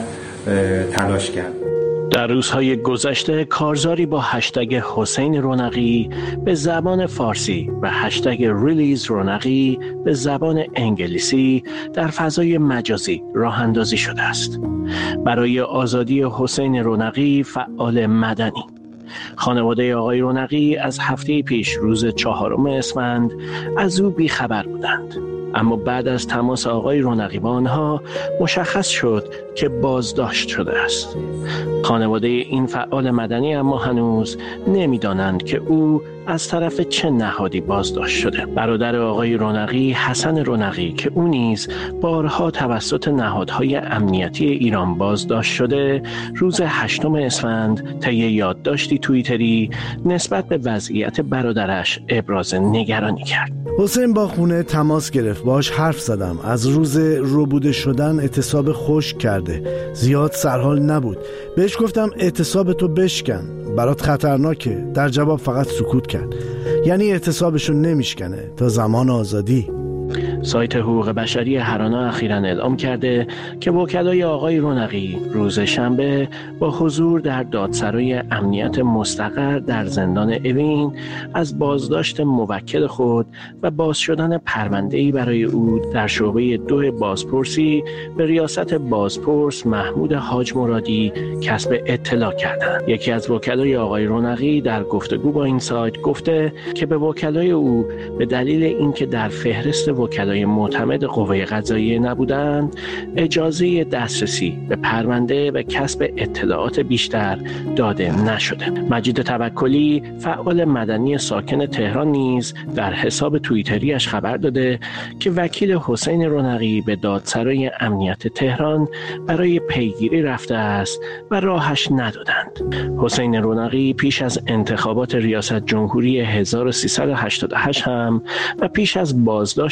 تلاش کرد. در روزهای گذشته کارزاری با هشتگ حسین رونقی به زبان فارسی و هشتگ ریلیز رونقی به زبان انگلیسی در فضای مجازی راه اندازی شده است برای آزادی حسین رونقی، فعال مدنی. خانواده آقای رونقی از هفته پیش روز 4 اسفند از او بیخبر بودند، اما بعد از تماس آقای رونقی با آنها مشخص شد که بازداشت شده است. خانواده این فعال مدنی اما هنوز نمی‌دانند که او از طرف چه نهادی بازداشت شده. برادر آقای رونقی، حسن رونقی، که او نیز بارها توسط نهادهای امنیتی ایران بازداشت شده، روز 8 اسفند طی یادداشتی توییتری نسبت به وضعیت برادرش ابراز نگرانی کرد. حسین با خونه تماس گرفت، باهاش حرف زدم. از روز روبوده شدن اعتصاب خشک کرده، زیاد سرحال نبود. بهش گفتم اعتصابتو بشکن، برات خطرناکه. در جواب فقط سکوت کرد. یعنی اعتصابشو نمیشکنه تا زمان آزادی. سایت حقوق بشری هرانا اخیراً اعلام کرده که وکلای آقای رونقی روز شنبه با حضور در دادسرای امنیت مستقر در زندان اوین از بازداشت موکل خود و باز شدن پرونده‌ای برای او در شعبه 2 بازپرسی به ریاست بازپرس محمود حاج مرادی کسب اطلاع کردند. یکی از وکلای آقای رونقی در گفتگو با این سایت گفته که به وکلای او به دلیل اینکه در فهرست وکلای معتمد قوه قضاییه نبودند، اجازه دسترسی به پرونده و کسب اطلاعات بیشتر داده نشده. مجید توکلی، فعال مدنی ساکن تهران، نیز در حساب توییتریش خبر داده که وکیل حسین رونقی به دادسرای امنیت تهران برای پیگیری رفته است و راهش ندادند. حسین رونقی پیش از انتخابات ریاست جمهوری 1388 هم و پیش از بازداشتش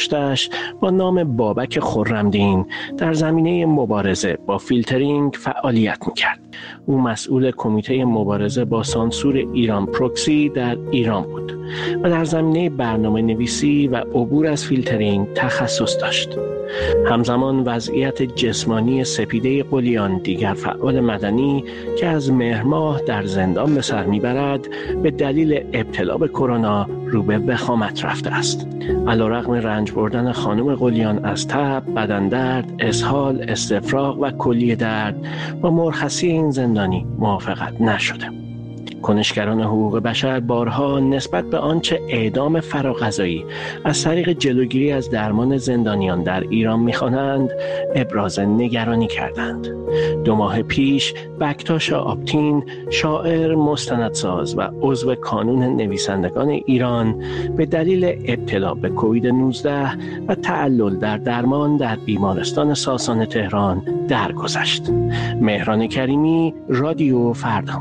با نام بابک خرمدین در زمینه مبارزه با فیلترینگ فعالیت میکرد. او مسئول کمیته مبارزه با سانسور ایران پروکسی در ایران بود و در زمینه برنامه نویسی و عبور از فیلترینگ تخصص داشت. همزمان وضعیت جسمانی سپیده قلیان، دیگر فعال مدنی که از مهر ماه در زندان به سر میبرد، به دلیل ابتلا به کرونا رو به وخامت رفته است. علیرغم رنج بردن خانم قلیان از تب، بدن درد، اسهال، استفراغ و کلیه درد، با مرخصی این زندانی موافقت نشده. کنشگران حقوق بشر بارها نسبت به آنچه اعدام فراغذایی از طریق جلوگیری از درمان زندانیان در ایران می‌خوانند ابراز نگرانی کردند. 2 ماه پیش بکتاشا آپتین، شاعر، مستندساز و عضو کانون نویسندگان ایران، به دلیل ابتلا به کووید 19 و تعلل در درمان در بیمارستان ساسان تهران درگذشت. مهران کریمی، رادیو فردا.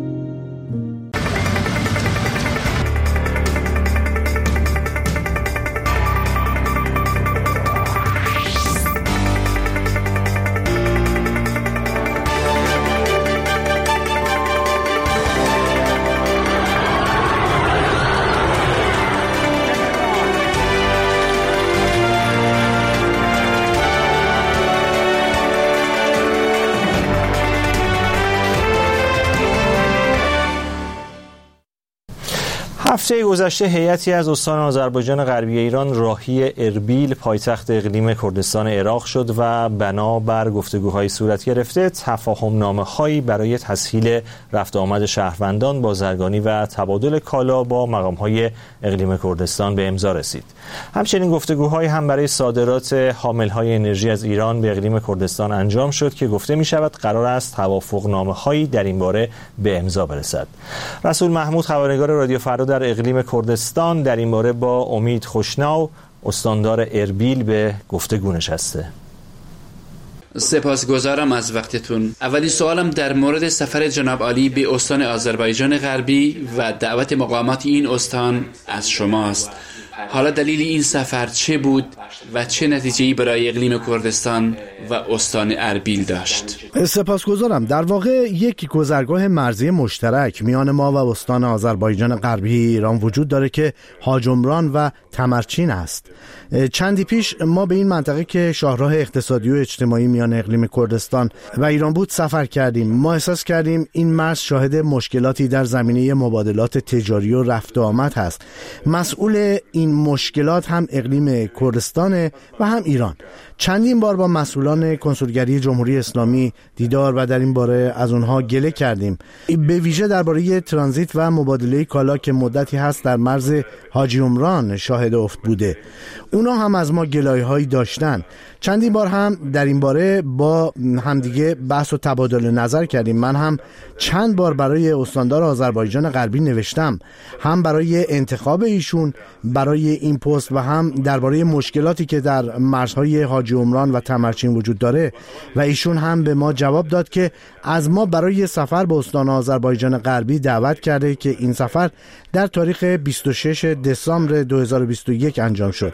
هفته گذشته هیئتی از استان آذربایجان غربی ایران راهی اربیل پایتخت اقلیم کردستان عراق شد و بنابر گفتگوهای صورت گرفته تفاهم‌نامه‌هایی برای تسهیل رفت آمد شهروندان، بازرگانی و تبادل کالا با مقام‌های اقلیم کردستان به امضا رسید. همچنین گفتگوهایی هم برای صادرات حامل‌های انرژی از ایران به اقلیم کردستان انجام شد که گفته می‌شود قرار است توافقنامه‌هایی در این باره به امضا برسد. رسول محمود، خبرنگار رادیو فردا در اقلیم کردستان، در این باره با امید خوشناو، استاندار اربیل، به گفتگو نشسته. سپاسگزارم از وقتتون. اولی سوالم در مورد سفر جناب عالی به استان آذربایجان غربی و دعوت مقامات این استان از شماست. حالا دلیل این سفر چه بود و چه نتیجه‌ای برای اقلیم کردستان و استان اربیل داشت؟ سپاسگزارم. در واقع یک گذرگاه مرزی مشترک میان ما و استان آذربایجان غربی ایران وجود داره که حاج عمران و تمرچین است. چندی پیش ما به این منطقه که شاهراه اقتصادی و اجتماعی میان اقلیم کردستان و ایران بود سفر کردیم. ما احساس کردیم این مرز شاهد مشکلاتی در زمینه مبادلات تجاری و رفت و آمد هست. مسئول این مشکلات هم اقلیم کردستان و هم ایران. چندین بار با مسئولان کنسولگری جمهوری اسلامی دیدار و در این باره از اونها گله کردیم، به ویژه درباره ترانزیت و مبادله کالا که مدتی هست در مرز حاجی عمران شاهد افت بوده. اونا هم از ما گلایه‌هایی داشتن. چندین بار هم در این باره با همدیگه بحث و تبادل نظر کردیم. من هم چند بار برای استاندار آذربایجان غربی نوشتم، هم برای انتخاب ایشون برای این پست و هم درباره مشکلاتی که در مرزهای حاجی عمران و تمرچین وجود داره و ایشون هم به ما جواب داد که از ما برای سفر به استان آذربایجان غربی دعوت کرده که این سفر در تاریخ 26 دسامبر 2021 انجام شد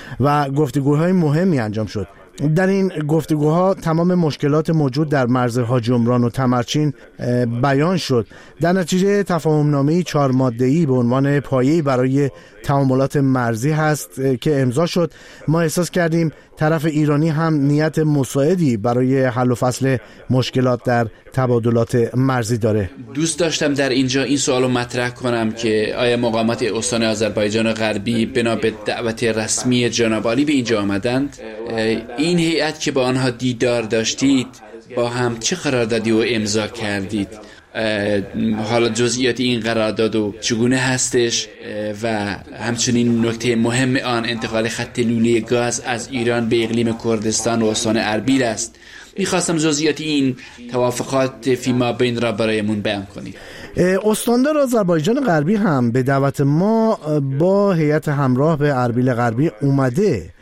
و گفتگوهای مهمی انجام شد. در این گفتگوها تمام مشکلات موجود در مرز حاجی عمران و تمرچین بیان شد. در نتیجه تفاهمنامه‌ای 4 ماده‌ای به عنوان پایه‌ای برای تعاملات مرزی هست که امضا شد. ما احساس کردیم طرف ایرانی هم نیت مساعدی برای حل و فصل مشکلات در تبادلات مرزی داره. دوست داشتم در اینجا این سوالو مطرح کنم که آیا مقامات استان آذربایجان غربی بنا به دعوت رسمی جناب عالی به اینجا آمدند؟ این هیئت که با آنها دیدار داشتید با هم چه قراردادی رو امضا کردید؟ حالا جزئیات این قرارداد و چگونه هستش و همچنین نکته مهم آن انتقال خط لوله گاز از ایران به اقلیم کردستان و استان اربیل است. میخواستم جزئیات این توافقات فیما بین را برایمون بیان کنید. استاندار آذربایجان غربی هم به دعوت ما با هیئت همراه به اربیل غربی اومده.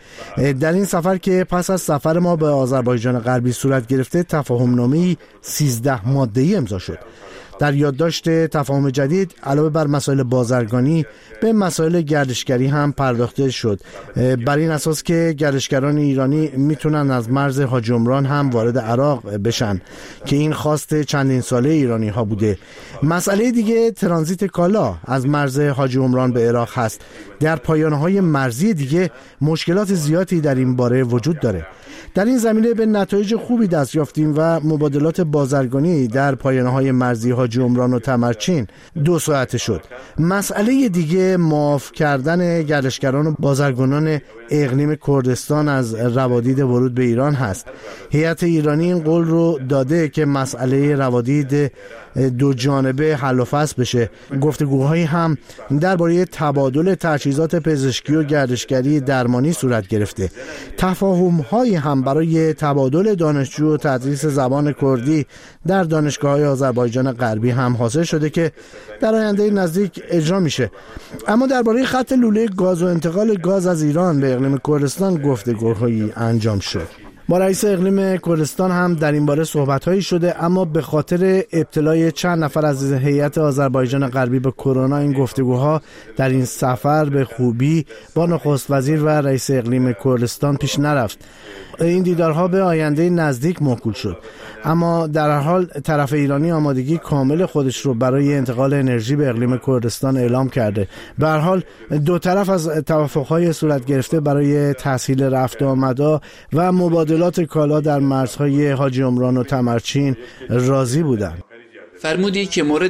در این سفر که پس از سفر ما به آذربایجان غربی صورت گرفته، تفاهم‌نامه‌ای 13 ماده‌ای امضا شد. در یادداشت تفاهم جدید علاوه بر مسائل بازرگانی به مسائل گردشگری هم پرداخته شد، بر این اساس که گردشگران ایرانی میتونن از مرز حاجی عمران هم وارد عراق بشن که این خواست چندین ساله ایرانی ها بوده. مسئله دیگه ترانزیت کالا از مرز حاجی عمران به عراق هست. در پایانه‌های مرزی دیگه مشکلات زیادی در این باره وجود داره. در این زمینه به نتایج خوبی دست یافتیم و مبادلات بازرگانی در پایانه‌های مرزی حاجی عمران و تمرچین 2 ساعته شد. مسئله دیگه معاف کردن گردشگران و بازرگانان اقلیم کردستان از روادید ورود به ایران هست. هیئت ایرانی این قول رو داده که مسئله روادید 2 جانبه حل و فصل بشه. گفتگوهایی هم درباره تبادل تجهیزات پزشکی و گردشگری درمانی صورت گرفته. تفاهم‌هایی هم برای تبادل دانشجو و تدریس زبان کردی در دانشگاه‌های آذربایجان غربی هم حاصل شده که در آینده نزدیک اجرا میشه. اما درباره خط لوله گاز و انتقال گاز از ایران به اقلیم کردستان گفتگوهایی انجام شد. با رئیس اقلیم کردستان هم در این باره صحبت‌هایی شده، اما به خاطر ابتلای چند نفر از هیئت آذربایجان غربی به کرونا این گفتگوها در این سفر به خوبی با نخست وزیر و رئیس اقلیم کردستان پیش نرفت. این دیدارها به آینده نزدیک موکول شد، اما در هر حال طرف ایرانی آمادگی کامل خودش رو برای انتقال انرژی به اقلیم کردستان اعلام کرده. به هر حال 2 طرف از توافق‌های صورت گرفته برای تسهیل رفت و آمد و مبادلات کالا در مرزهای حاجی عمران و تمرچین راضی بودند. فرمودید که مورد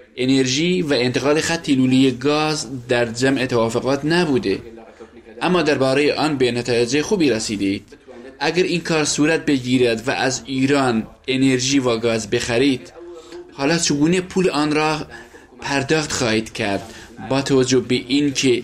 انرژی و انتقال خط لوله گاز در جمع توافقات نبوده، اما درباره آن به نتایج خوبی رسیدید. اگر این کار صورت بگیرد و از ایران انرژی و گاز بخرید، حالا چگونه پول آن را پرداخت خواهید کرد با توجه به این که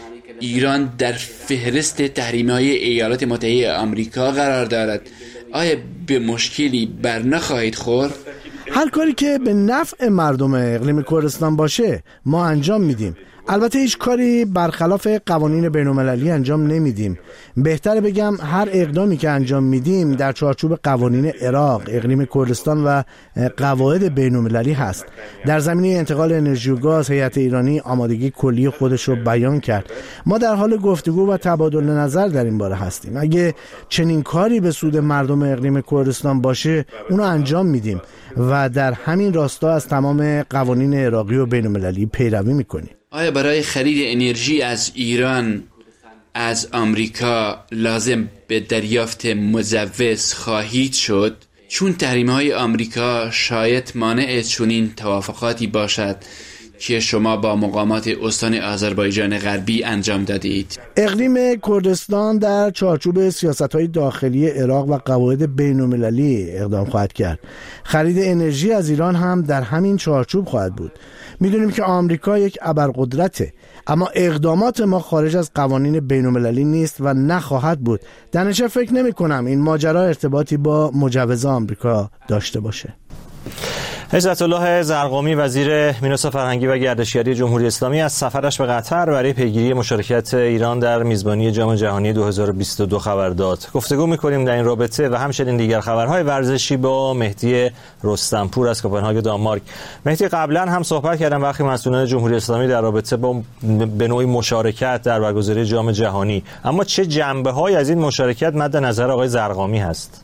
ایران در فهرست تحریم‌های ایالات متحده آمریکا قرار دارد؟ آیا به مشکلی بر نخواهید خورد؟ هر کاری که به نفع مردم اقلیم کردستان باشه ما انجام میدیم. البته هیچ کاری برخلاف قوانین بین‌المللی انجام نمیدیم. بهتره بگم هر اقدامی که انجام میدیم در چارچوب قوانین عراق، اقلیم کردستان و قواعد بین‌المللی هست. در زمینه انتقال انرژی و گاز هیئت ایرانی آمادگی کلی خودش رو بیان کرد. ما در حال گفتگو و تبادل نظر در این باره هستیم. اگه چنین کاری به سود مردم اقلیم کردستان باشه اونو انجام میدیم و در همین راستا از تمام قوانین عراقی و بین‌المللی پیروی میکنیم. آیا برای خرید انرژی از ایران از آمریکا لازم به دریافت مجوز خواهید شد؟ چون تحریم‌های آمریکا شاید مانع چنین توافقاتی باشد که شما با مقامات استان آذربایجان غربی انجام دادید. اقلیم کردستان در چارچوب سیاست‌های داخلی عراق و قواعد بین‌المللی اقدام خواهد کرد. خرید انرژی از ایران هم در همین چارچوب خواهد بود. میدونیم که آمریکا یک ابرقدرته، اما اقدامات ما خارج از قوانین بین‌المللی نیست و نخواهد بود. در نتیجه فکر نمی‌کنم این ماجرا ارتباطی با مجوز آمریکا داشته باشه. عزت الله زرقامی وزیر میراث فرهنگی و گردشگری جمهوری اسلامی از سفرش به قطر برای پیگیری مشارکت ایران در میزبانی جام جهانی 2022 خبر داد. گفتگو می‌کنیم در این رابطه و همچنین دیگر خبرهای ورزشی با مهدی رستمپور از کوپنهاگ دانمارک. مهدی، قبلا هم صحبت کردم برخی مسئولان جمهوری اسلامی در رابطه با به نوعی مشارکت در برگزاری جام جهانی، اما چه جنبه‌هایی از این مشارکت مد نظر آقای زرقامی هست؟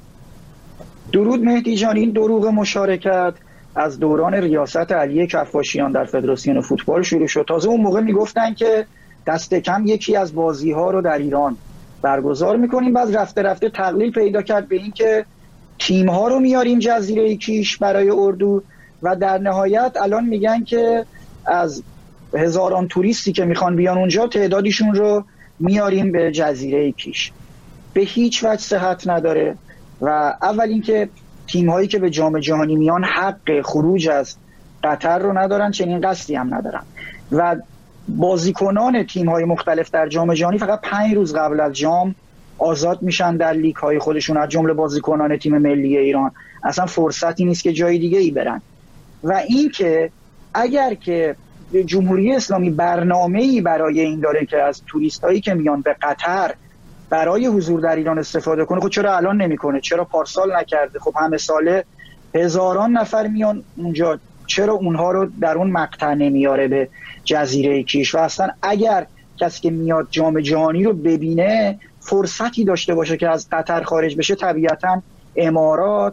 درود مهدی جان، این دروغ مشارکت از دوران ریاست علی کفاشیان در فدراسیون فوتبال شروع شد. تازه اون موقع میگفتن که دست کم یکی از بازی‌ها رو در ایران برگزار میکنیم، بعد رفته رفته تقلیل پیدا کرد به این که تیم‌ها رو میاریم جزیره کیش برای اردو و در نهایت الان میگن که از هزاران توریستی که میخوان بیان اونجا تعدادیشون رو میاریم به جزیره کیش. به هیچ وجه صحت نداره و اول اینکه تیم‌هایی که به جام جهانی میان حق خروج از قطر رو ندارن، چنین قصدی هم ندارن و بازیکنان تیم‌های مختلف در جام جهانی فقط 5 روز قبل از جام آزاد میشن در لیگ‌های خودشون، از جمله بازیکنان تیم ملی ایران. اصلا فرصتی نیست که جای دیگه ای برن. و این که اگر که جمهوری اسلامی برنامه‌ای برای این داره که از توریستایی که میان به قطر برای حضور در ایران استفاده کنه، خب چرا الان نمیکنه؟ چرا پارسال نکرده؟ خب همه ساله هزاران نفر میان اونجا، چرا اونها رو در اون مقطع نمیاره به جزیره کیش؟ و اصلا اگر کسی که میاد جام جهانی رو ببینه فرصتی داشته باشه که از قطر خارج بشه، طبیعتا امارات،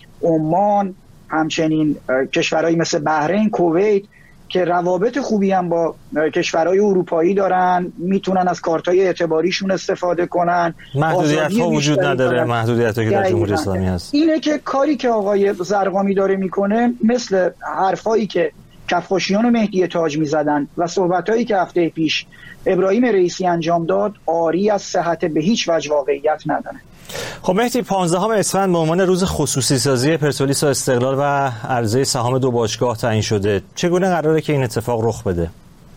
عمان، همچنین کشورهایی مثل بحرین، کویت که روابط خوبی هم با کشورهای اروپایی دارن، میتونن از کارتای اعتباریشون استفاده کنن. محدودیت‌ها وجود نداره، محدودیت‌هایی که در جمهوری اسلامی هست. اینه که کاری که آقای زرقامی داره میکنه مثل حرفایی که کفاشیان و مهدی تاج میزدن و صحبتایی که هفته پیش ابراهیم رئیسی انجام داد عاری از صحت به هیچ وجه واقعیت نداره. خب مهدی، 15 اسفند به عنوان روز خصوصی سازی پرسپولیس و استقلال و عرضه سهام 2 باشگاه تعیین شده. چگونه قراره که این اتفاق رخ بده؟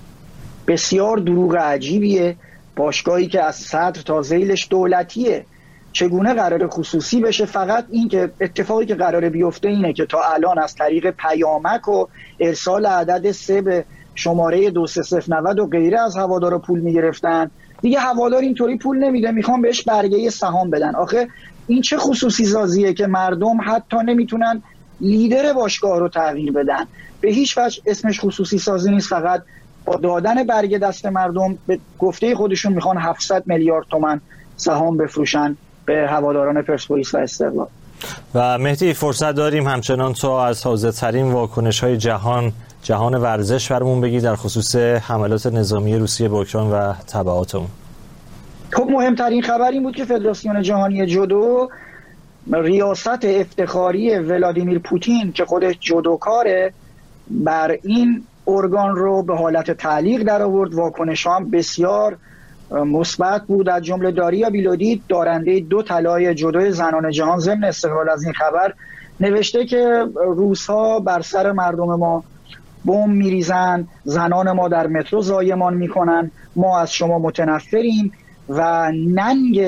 بسیار دروغ عجیبیه. باشگاهی که از صدر تا ذیلش دولتیه چگونه قراره خصوصی بشه؟ فقط این که اتفاقی که قراره بیفته اینه که تا الان از طریق پیامک و ارسال عدد 3 به شماره 23090 و غیره از هوادارا پول میگرفتن. دیگه هوادار اینطوری پول نمیده، میخوان بهش برگه سهام بدن. آخه این چه خصوصی سازیه که مردم حتی نمیتونن لیدر باشگاه رو تغییر بدن؟ به هیچ وجه اسمش خصوصی سازی نیست. فقط با دادن برگه دست مردم به گفته خودشون میخوان 700 میلیارد تومان سهام بفروشن به هواداران پرسپولیس و استقلال. و مهدی، فرصت داریم همچنان تا از تازه‌ترین واکنش‌های جهان ورزش برامون بگی در خصوص حملات نظامی روسیه به اوکراین و تبعات اون؟ خب مهمترین خبر این بود که فدراسیون جهانی جودو ریاست افتخاری ولادیمیر پوتین که خودش جودوکاره بر این ارگان رو به حالت تعلیق در آورد. واکنش‌ها هم بسیار مثبت بود. از جمله داریا بیلودی، دارنده 2 طلای جودو زنان جهان، ضمن استقبال از این خبر نوشته که روس‌ها بر سر مردم ما بمب میریزن، زنان ما در مترو زایمان میکنن، ما از شما متنفریم و ننگ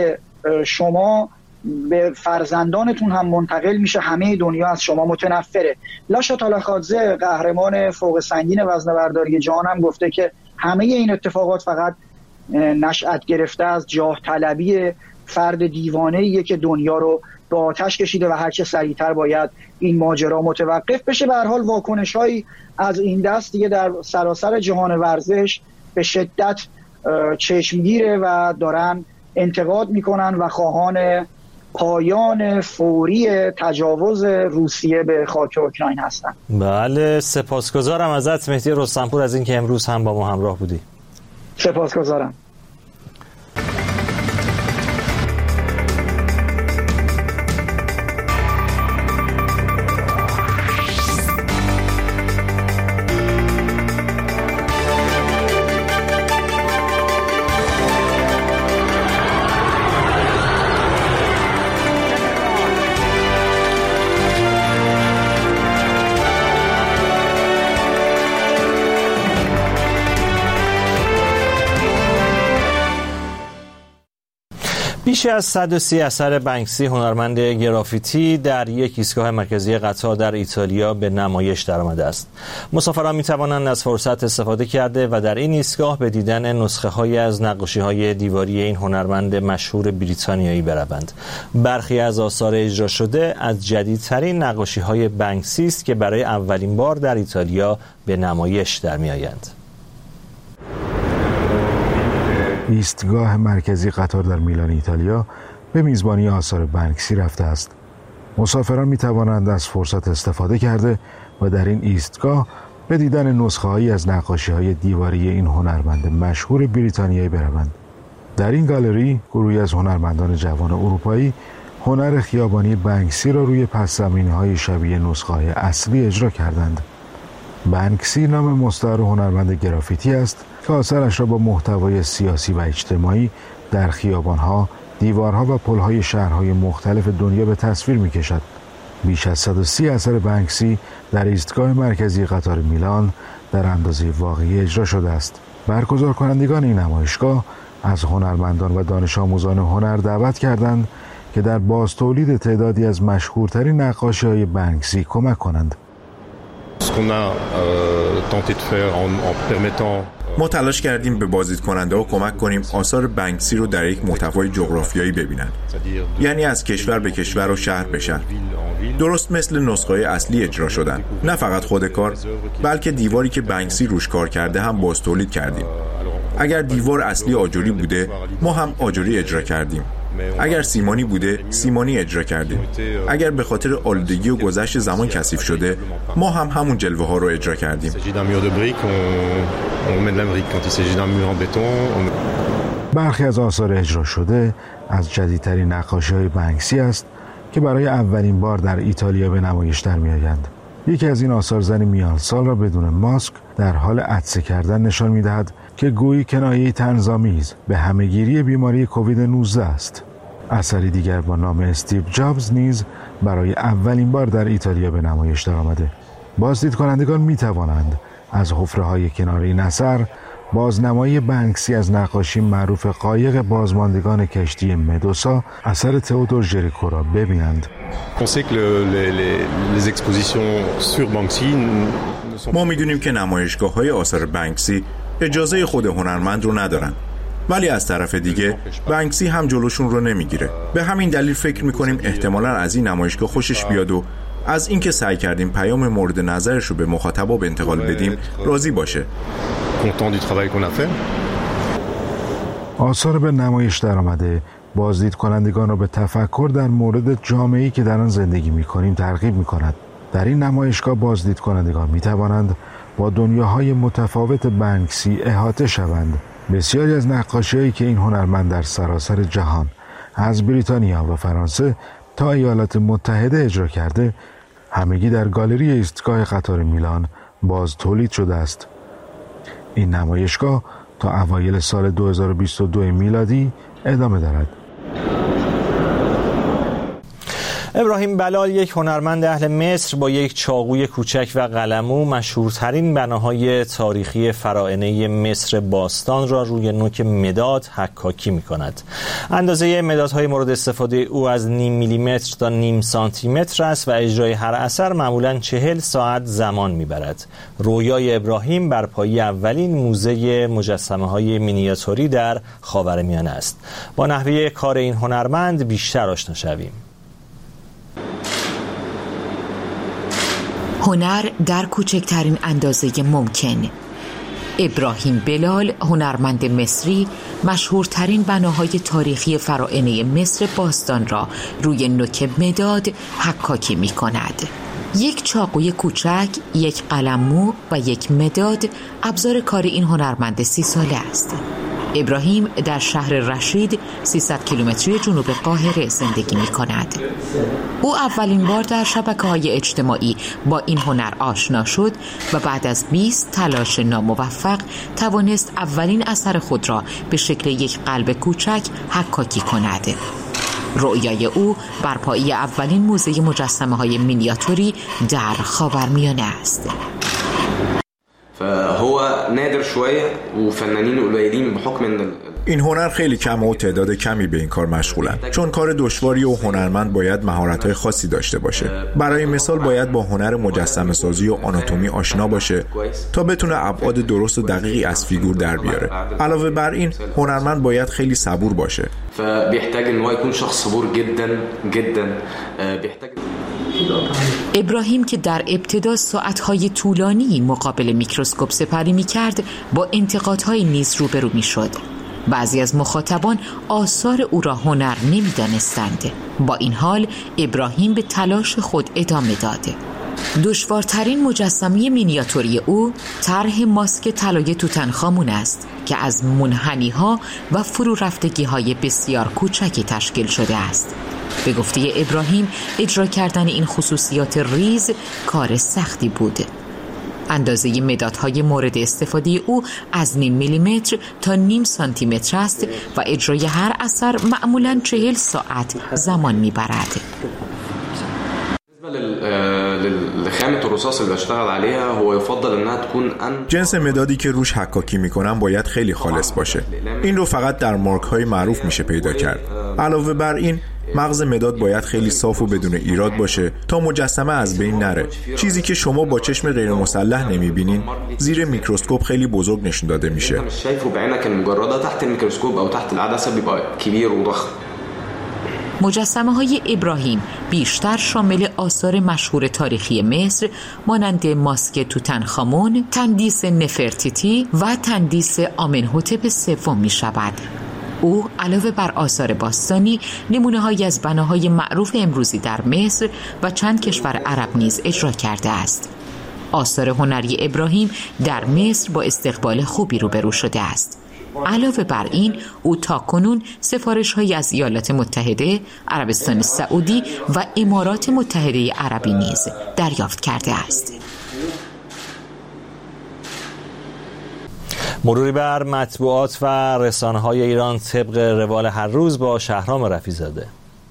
شما به فرزندانتون هم منتقل میشه، همه دنیا از شما متنفره. لاشا تالاخادزه، قهرمان فوق سنگین وزنه‌برداری جهان، هم گفته که همه این اتفاقات فقط نشأت گرفته از جاه طلبی فرد دیوانه‌ایه که دنیا رو به آتش کشیده و هرچه سریعتر باید این ماجرا متوقف بشه. به هر حال واکنش‌هایی از این دست دیگه در سراسر جهان ورزش به شدت چشمگیره و دارن انتقاد میکنن و خواهان پایان فوری تجاوز روسیه به خاک اوکراین هستن. بله، سپاسگزارم ازت مهدی رستمپور از اینکه امروز هم با ما همراه بودی. سپاسگزارم. بیش از 130 اثر بنکسی، هنرمند گرافیتی، در یک ایستگاه مرکزی قطار در ایتالیا به نمایش درآمده است. مسافران می توانند از فرصت استفاده کرده و در این ایستگاه به دیدن نسخه‌هایی از نقاشی‌های دیواری این هنرمند مشهور بریتانیایی بروند. برخی از آثار اجرا شده از جدیدترین نقاشی‌های بنکسی است که برای اولین بار در ایتالیا به نمایش درمی‌آیند. ایستگاه مرکزی قطار در میلان ایتالیا به میزبانی آثار بنکسی رفته است. مسافران می توانند از فرصت استفاده کرده و در این ایستگاه به دیدن نسخه‌هایی از نقاشی‌های دیواری این هنرمند مشهور بریتانیایی بروند. در این گالری گروهی از هنرمندان جوان اروپایی هنر خیابانی بنکسی را روی پس‌زمینه‌های شبیه نسخه‌های اصلی اجرا کردند. بنکسی نام مستعار هنرمند گرافیتی است که آثارش را با محتوای سیاسی و اجتماعی در خیابان‌ها، دیوارها و پل‌های شهرهای مختلف دنیا به تصویر می‌کشد. بیش از 130 اثر بنکسی در ایستگاه مرکزی قطار میلان در اندازه واقعی اجرا شده است. برگزار کنندگان این نمایشگاه از هنرمندان و دانش آموزان هنر دعوت کردند که در بازتولید تعدادی از مشهورترین نقاشی‌های بنکسی کمک کنند. ما تلاش کردیم به بازدیدکننده‌ها کمک کنیم آثار بنکسی رو در یک محتوای جغرافیایی ببینن، یعنی از کشور به کشور و شهر به شهر، درست مثل نسخه‌های اصلی اجرا شدن. نه فقط خود کار، بلکه دیواری که بنکسی روش کار کرده هم باز تولید کردیم. اگر دیوار اصلی آجوری بوده، ما هم آجوری اجرا کردیم. اگر سیمانی بوده، سیمانی اجرا کردیم. اگر به خاطر آلودگی و گذشت زمان کثیف شده، ما هم همون جلوه ها رو اجرا کردیم. برخی از آثار اجرا شده از جدیدترین نقاشی‌های بنکسی است که برای اولین بار در ایتالیا به نمایش در می‌آیند. یکی از این آثار زنی میان سال را بدون ماسک در حال عطسه کردن نشان می‌دهد که گویی کنایه‌ای طنزآمیز به همه‌گیری بیماری کووید 19 است. اثری دیگر با نام استیو جابز نیز برای اولین بار در ایتالیا به نمایش درآمده. بازدیدکنندگان می‌توانند از حفره‌های کنار این اثر بازنمایی بنکسی از نقاشی معروف قایق بازماندگان کشتی مدوسا اثر تئودور ژریکو را ببینند. ما می‌دونیم که نمایشگاه‌های آثار بنکسی اجازه خود هنرمند رو ندارن، ولی از طرف دیگه بنکسی هم جلوشون رو نمیگیره. به همین دلیل فکر می‌کنیم احتمالاً از این نمایشگاه خوشش بیاد و از اینکه سعی کردیم پیام مورد نظرش رو به مخاطبا انتقال بدیم راضی باشه. آثار به نمایش درآمده بازدید کنندگان را به تفکر در مورد جامعه‌ای که در آن زندگی می‌کنیم ترغیب می‌کند. در این نمایشگاه بازدید کنندگان می‌توانند با دنیاهای متفاوت بنکسی احاطه شوند. بسیاری از نقاشی‌هایی که این هنرمند در سراسر جهان از بریتانیا و فرانسه تا ایالات متحده اجرا کرده، همگی در گالری ایستگاه قطار میلان باز تولید شده است. این نمایشگاه تا اوایل سال 2022 میلادی ادامه دارد. ابراهیم بلال، یک هنرمند اهل مصر، با یک چاقوی کوچک و قلمو مشهورترین بناهای تاریخی فراعنه مصر باستان را روی نوک مداد حکاکی می کند. اندازه مدادهای مورد استفاده او از نیم میلیمتر تا نیم سانتیمتر است و اجرای هر اثر معمولاً 40 ساعت زمان می برد. رویای ابراهیم برپایی اولین موزه مجسمه‌های مینیاتوری در خاورمیانه است. با نحوه کار این هنرمند بیشتر آشنا شویم. هنر در کوچکترین اندازه ممکن. ابراهیم بلال، هنرمند مصری، مشهورترین بناهای تاریخی فراعنه مصر باستان را روی نوک مداد حکاکی می کند. یک چاقوی کوچک، یک قلممو و یک مداد ابزار کار این هنرمند 30 ساله است. ابراهیم در شهر رشید 300 کیلومتری جنوب قاهره زندگی می کند. او اولین بار در شبکه‌های اجتماعی با این هنر آشنا شد و بعد از 20 تلاش ناموفق توانست اولین اثر خود را به شکل یک قلب کوچک حکاکی کند. رؤیای او برپایی اولین موزه مجسمه‌های مینیاتوری در خاورمیانه است. فهو نادر شويه وفنانين قليلين بحكم ان این هنر خیلی کم و تعداد کمی به این کار مشغولن، چون کار دشواری و هنرمند باید مهارت‌های خاصی داشته باشه. برای مثال باید با هنر مجسمه سازی و آناتومی آشنا باشه تا بتونه ابعاد درست و دقیقی از فیگور در بیاره. علاوه بر این هنرمند باید خیلی صبور باشه. فبيحتاج ان هو يكون شخص صبور جدا جدا. بيحتاج ابراهیم که در ابتدا ساعتهای طولانی مقابل میکروسکوپ سپری می‌کرد، با انتقادهای نیز روبرو می‌شد. بعضی از مخاطبان آثار او را هنر نمی‌دانستند. با این حال ابراهیم به تلاش خود ادامه داد. دشوارترین مجسمه مینیاتوری او طرح ماسک طلای توتنخامون است که از منحنی‌ها و فرو رفتگی‌های بسیار کوچکی تشکیل شده است. به گفته ابراهیم اجرا کردن این خصوصیات ریز کار سختی بود. اندازه مدادهای مورد استفاده او از نیم میلیمتر تا نیم سانتیمتر است و اجرای هر اثر معمولاً 40 ساعت زمان میبرد. جنس مدادی که روش حکاکی میکنن باید خیلی خالص باشه. این رو فقط در مارک‌های معروف میشه پیدا کرد. علاوه بر این مغز مداد باید خیلی صاف و بدون ایراد باشه تا مجسمه از بین نره. چیزی که شما با چشم غیر مسلح نمیبینین زیر میکروسکوپ خیلی بزرگ نشون داده میشه. مجسمه های ابراهیم بیشتر شامل آثار مشهور تاریخی مصر مانند ماسک توتنخامون، تندیس نفرتیتی و تندیس آمنحتپ سوم می شود. او علاوه بر آثار باستانی نمونه‌هایی از بناهای معروف امروزی در مصر و چند کشور عرب نیز اجرا کرده است. آثار هنری ابراهیم در مصر با استقبال خوبی روبرو شده است. علاوه بر این او تاکنون سفارش‌هایی از ایالات متحده، عربستان سعودی و امارات متحده عربی نیز دریافت کرده است. مروری بر مطبوعات و رسانه‌های ایران طبق روال هر روز با شهرام رفیع‌زاده.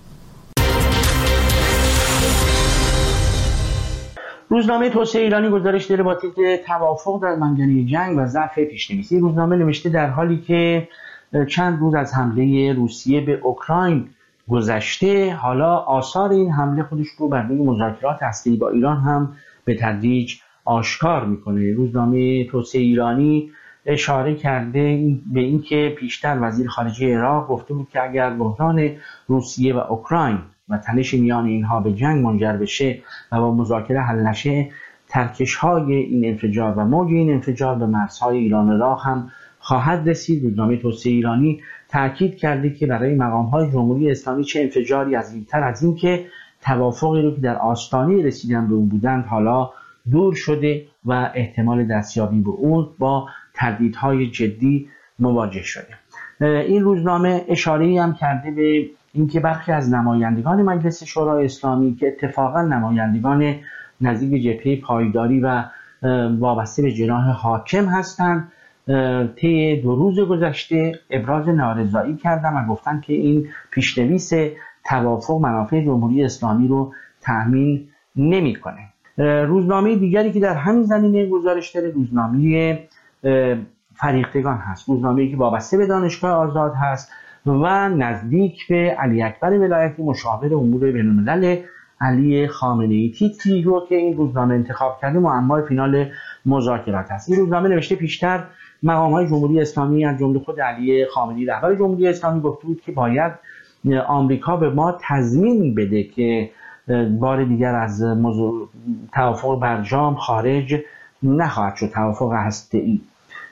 روزنامه توسعه ایرانی گزارش داره با تیتر توافق در منجنیق جنگ و ضعف پیش‌نویسی. روزنامه نوشته در حالی که چند روز از حمله روسیه به اوکراین گذشته، حالا آثار این حمله خودش رو بر روی مذاکرات هسته‌ای با ایران هم به تدریج آشکار میکنه. روزنامه توسعه ایرانی اشاره کرده به اینکه پیشتر وزیر خارجه عراق گفته بود که اگر بحران روسیه و اوکراین و تنش میان اینها به جنگ منجر بشه و با مذاکره حل نشه، ترکش‌های این انفجار و موج این انفجار به مرزهای ایران و عراق هم خواهد رسید. روزنامه توسعه ایرانی تاکید کرده که برای مقام‌های جمهوری اسلامی چه انفجاری عظیم‌تر از این که توافقی رو که در آستانه رسیدن به اون بودند حالا دور شده و احتمال دستیابی به اون با تهدیدهای جدی مواجه شده. این روزنامه اشاره‌ای هم کرده به اینکه برخی از نمایندگان مجلس شورای اسلامی که اتفاقا نمایندگان نزدیک جبهه پایداری و وابسته به جناح حاکم هستند، طی 2 روز گذشته ابراز نارضایی کردن و گفتن که این پیشنویس توافق منافع جمهوری اسلامی رو تضمین نمی‌کنه. روزنامه دیگری که در همین زمینه گزارش داره روزنامه فریختگان هست، روزنامه‌ای که وابسته به دانشگاه آزاد هست و نزدیک به علی اکبر ولایتی مشاور امور بین‌الملل علی خامنه‌ای. تیتری رو که این روزنامه انتخاب کرده معمای فینال مذاکرات است. این روزنامه نوشته پیشتر مقام‌های جمهوری اسلامی از جمله خود علی خامنه‌ای رهبر جمهوری اسلامی گفته بود که باید آمریکا به ما تضمین بده که بار دیگر از توافق برجام خارج نخواهد شد، توافق هسته‌ای.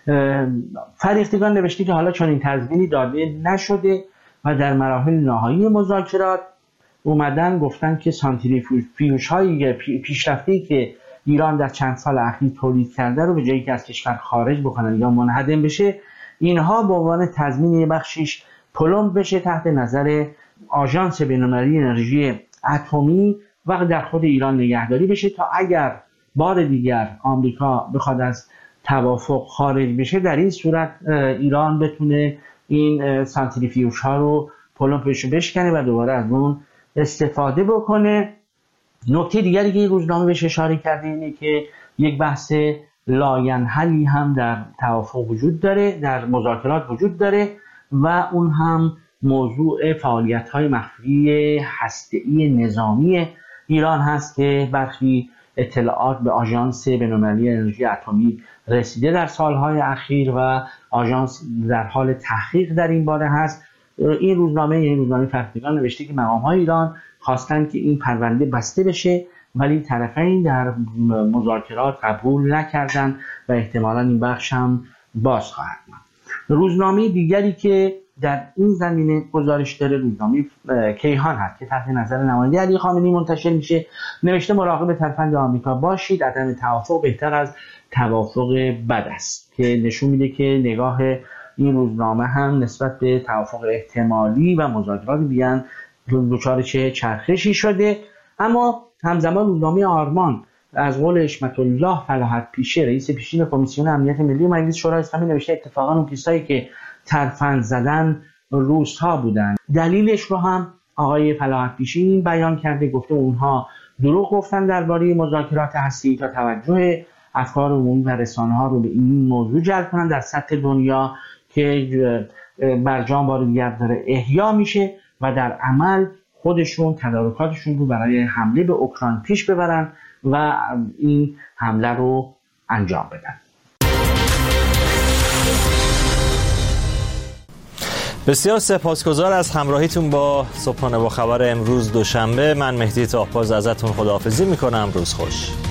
فریختگان نوشته که حالا چون این تضمینی داده نشده و در مراحل نهایی مذاکرات اومدن گفتن که سانتریفیوژهای پیشرفته‌ای که ایران در چند سال اخیر تولید کرده رو به جایی که از کشور خارج بکنن یا منهدم بشه، اینها به عنوان تضمین بخشیش پلمب بشه تحت نظر آژانس بین‌المللی انرژی اتمی و در خود ایران نگهداری بشه تا اگر بار دیگر آمریکا بخواد از توافق خارج بشه، در این صورت ایران بتونه این سانتریفیوژها رو پلمبش بشکنه و دوباره از اون استفاده بکنه. نکته دیگری که روزنامه بهش اشاره کرده اینه که یک بحث لاینحلی هم در توافق وجود داره، در مذاکرات وجود داره و اون هم موضوع فعالیت‌های مخفی هسته‌ای نظامی ایران هست که برخی اطلاعات به آژانس بین‌المللی انرژی اتمی رسیده در سالهای اخیر و آژانس در حال تحقیق در این باره هست. این روزنامه فریختگان نوشته که مقام‌های ایران خواستند که این پرونده بسته بشه ولی طرفین در مذاکرات قبول نکردند و احتمالاً این بخش هم باز خواهد ماند. روزنامه دیگری که در این زمینه گزارش داره روزنامه کیهان هست که تحت نظر نماینده علی خامنه‌ای منتشر میشه. نوشته مراقب ترفند آمریکا باشید، عدم توافق بهتر از توافق بد است، که نشون میده که نگاه این روزنامه هم نسبت به توافق احتمالی و مذاکرات بیان دچار چه چرخشی شده. اما همزمان روزنامه آرمان از قول حشمت الله فلاحت پیشه رئیس پیشین کمیسیون امنیت ملی مجلس شورای اسلامی نوشته اتفاقا اون کسایی که ترفند زدن روس‌ها بودن. دلیلش رو هم آقای فلاحت پیشه این بیان کرده، گفته اونها دروغ گفتن درباره مذاکرات هسته‌ای تا توجه افکار عمومی و رسانه‌ها رو به این موضوع جلب کنن در سطح دنیا که برجام بار دیگر داره احیا میشه و در عمل خودشون تدارکاتشون رو برای حمله به اوکراین پیش ببرن و این حمله رو انجام بدن. بسیار سپاسگزار از همراهیتون با صبحانه با خبر امروز دوشنبه. من مهدی طاهپاز ازتون خداحافظی میکنم. روز خوش.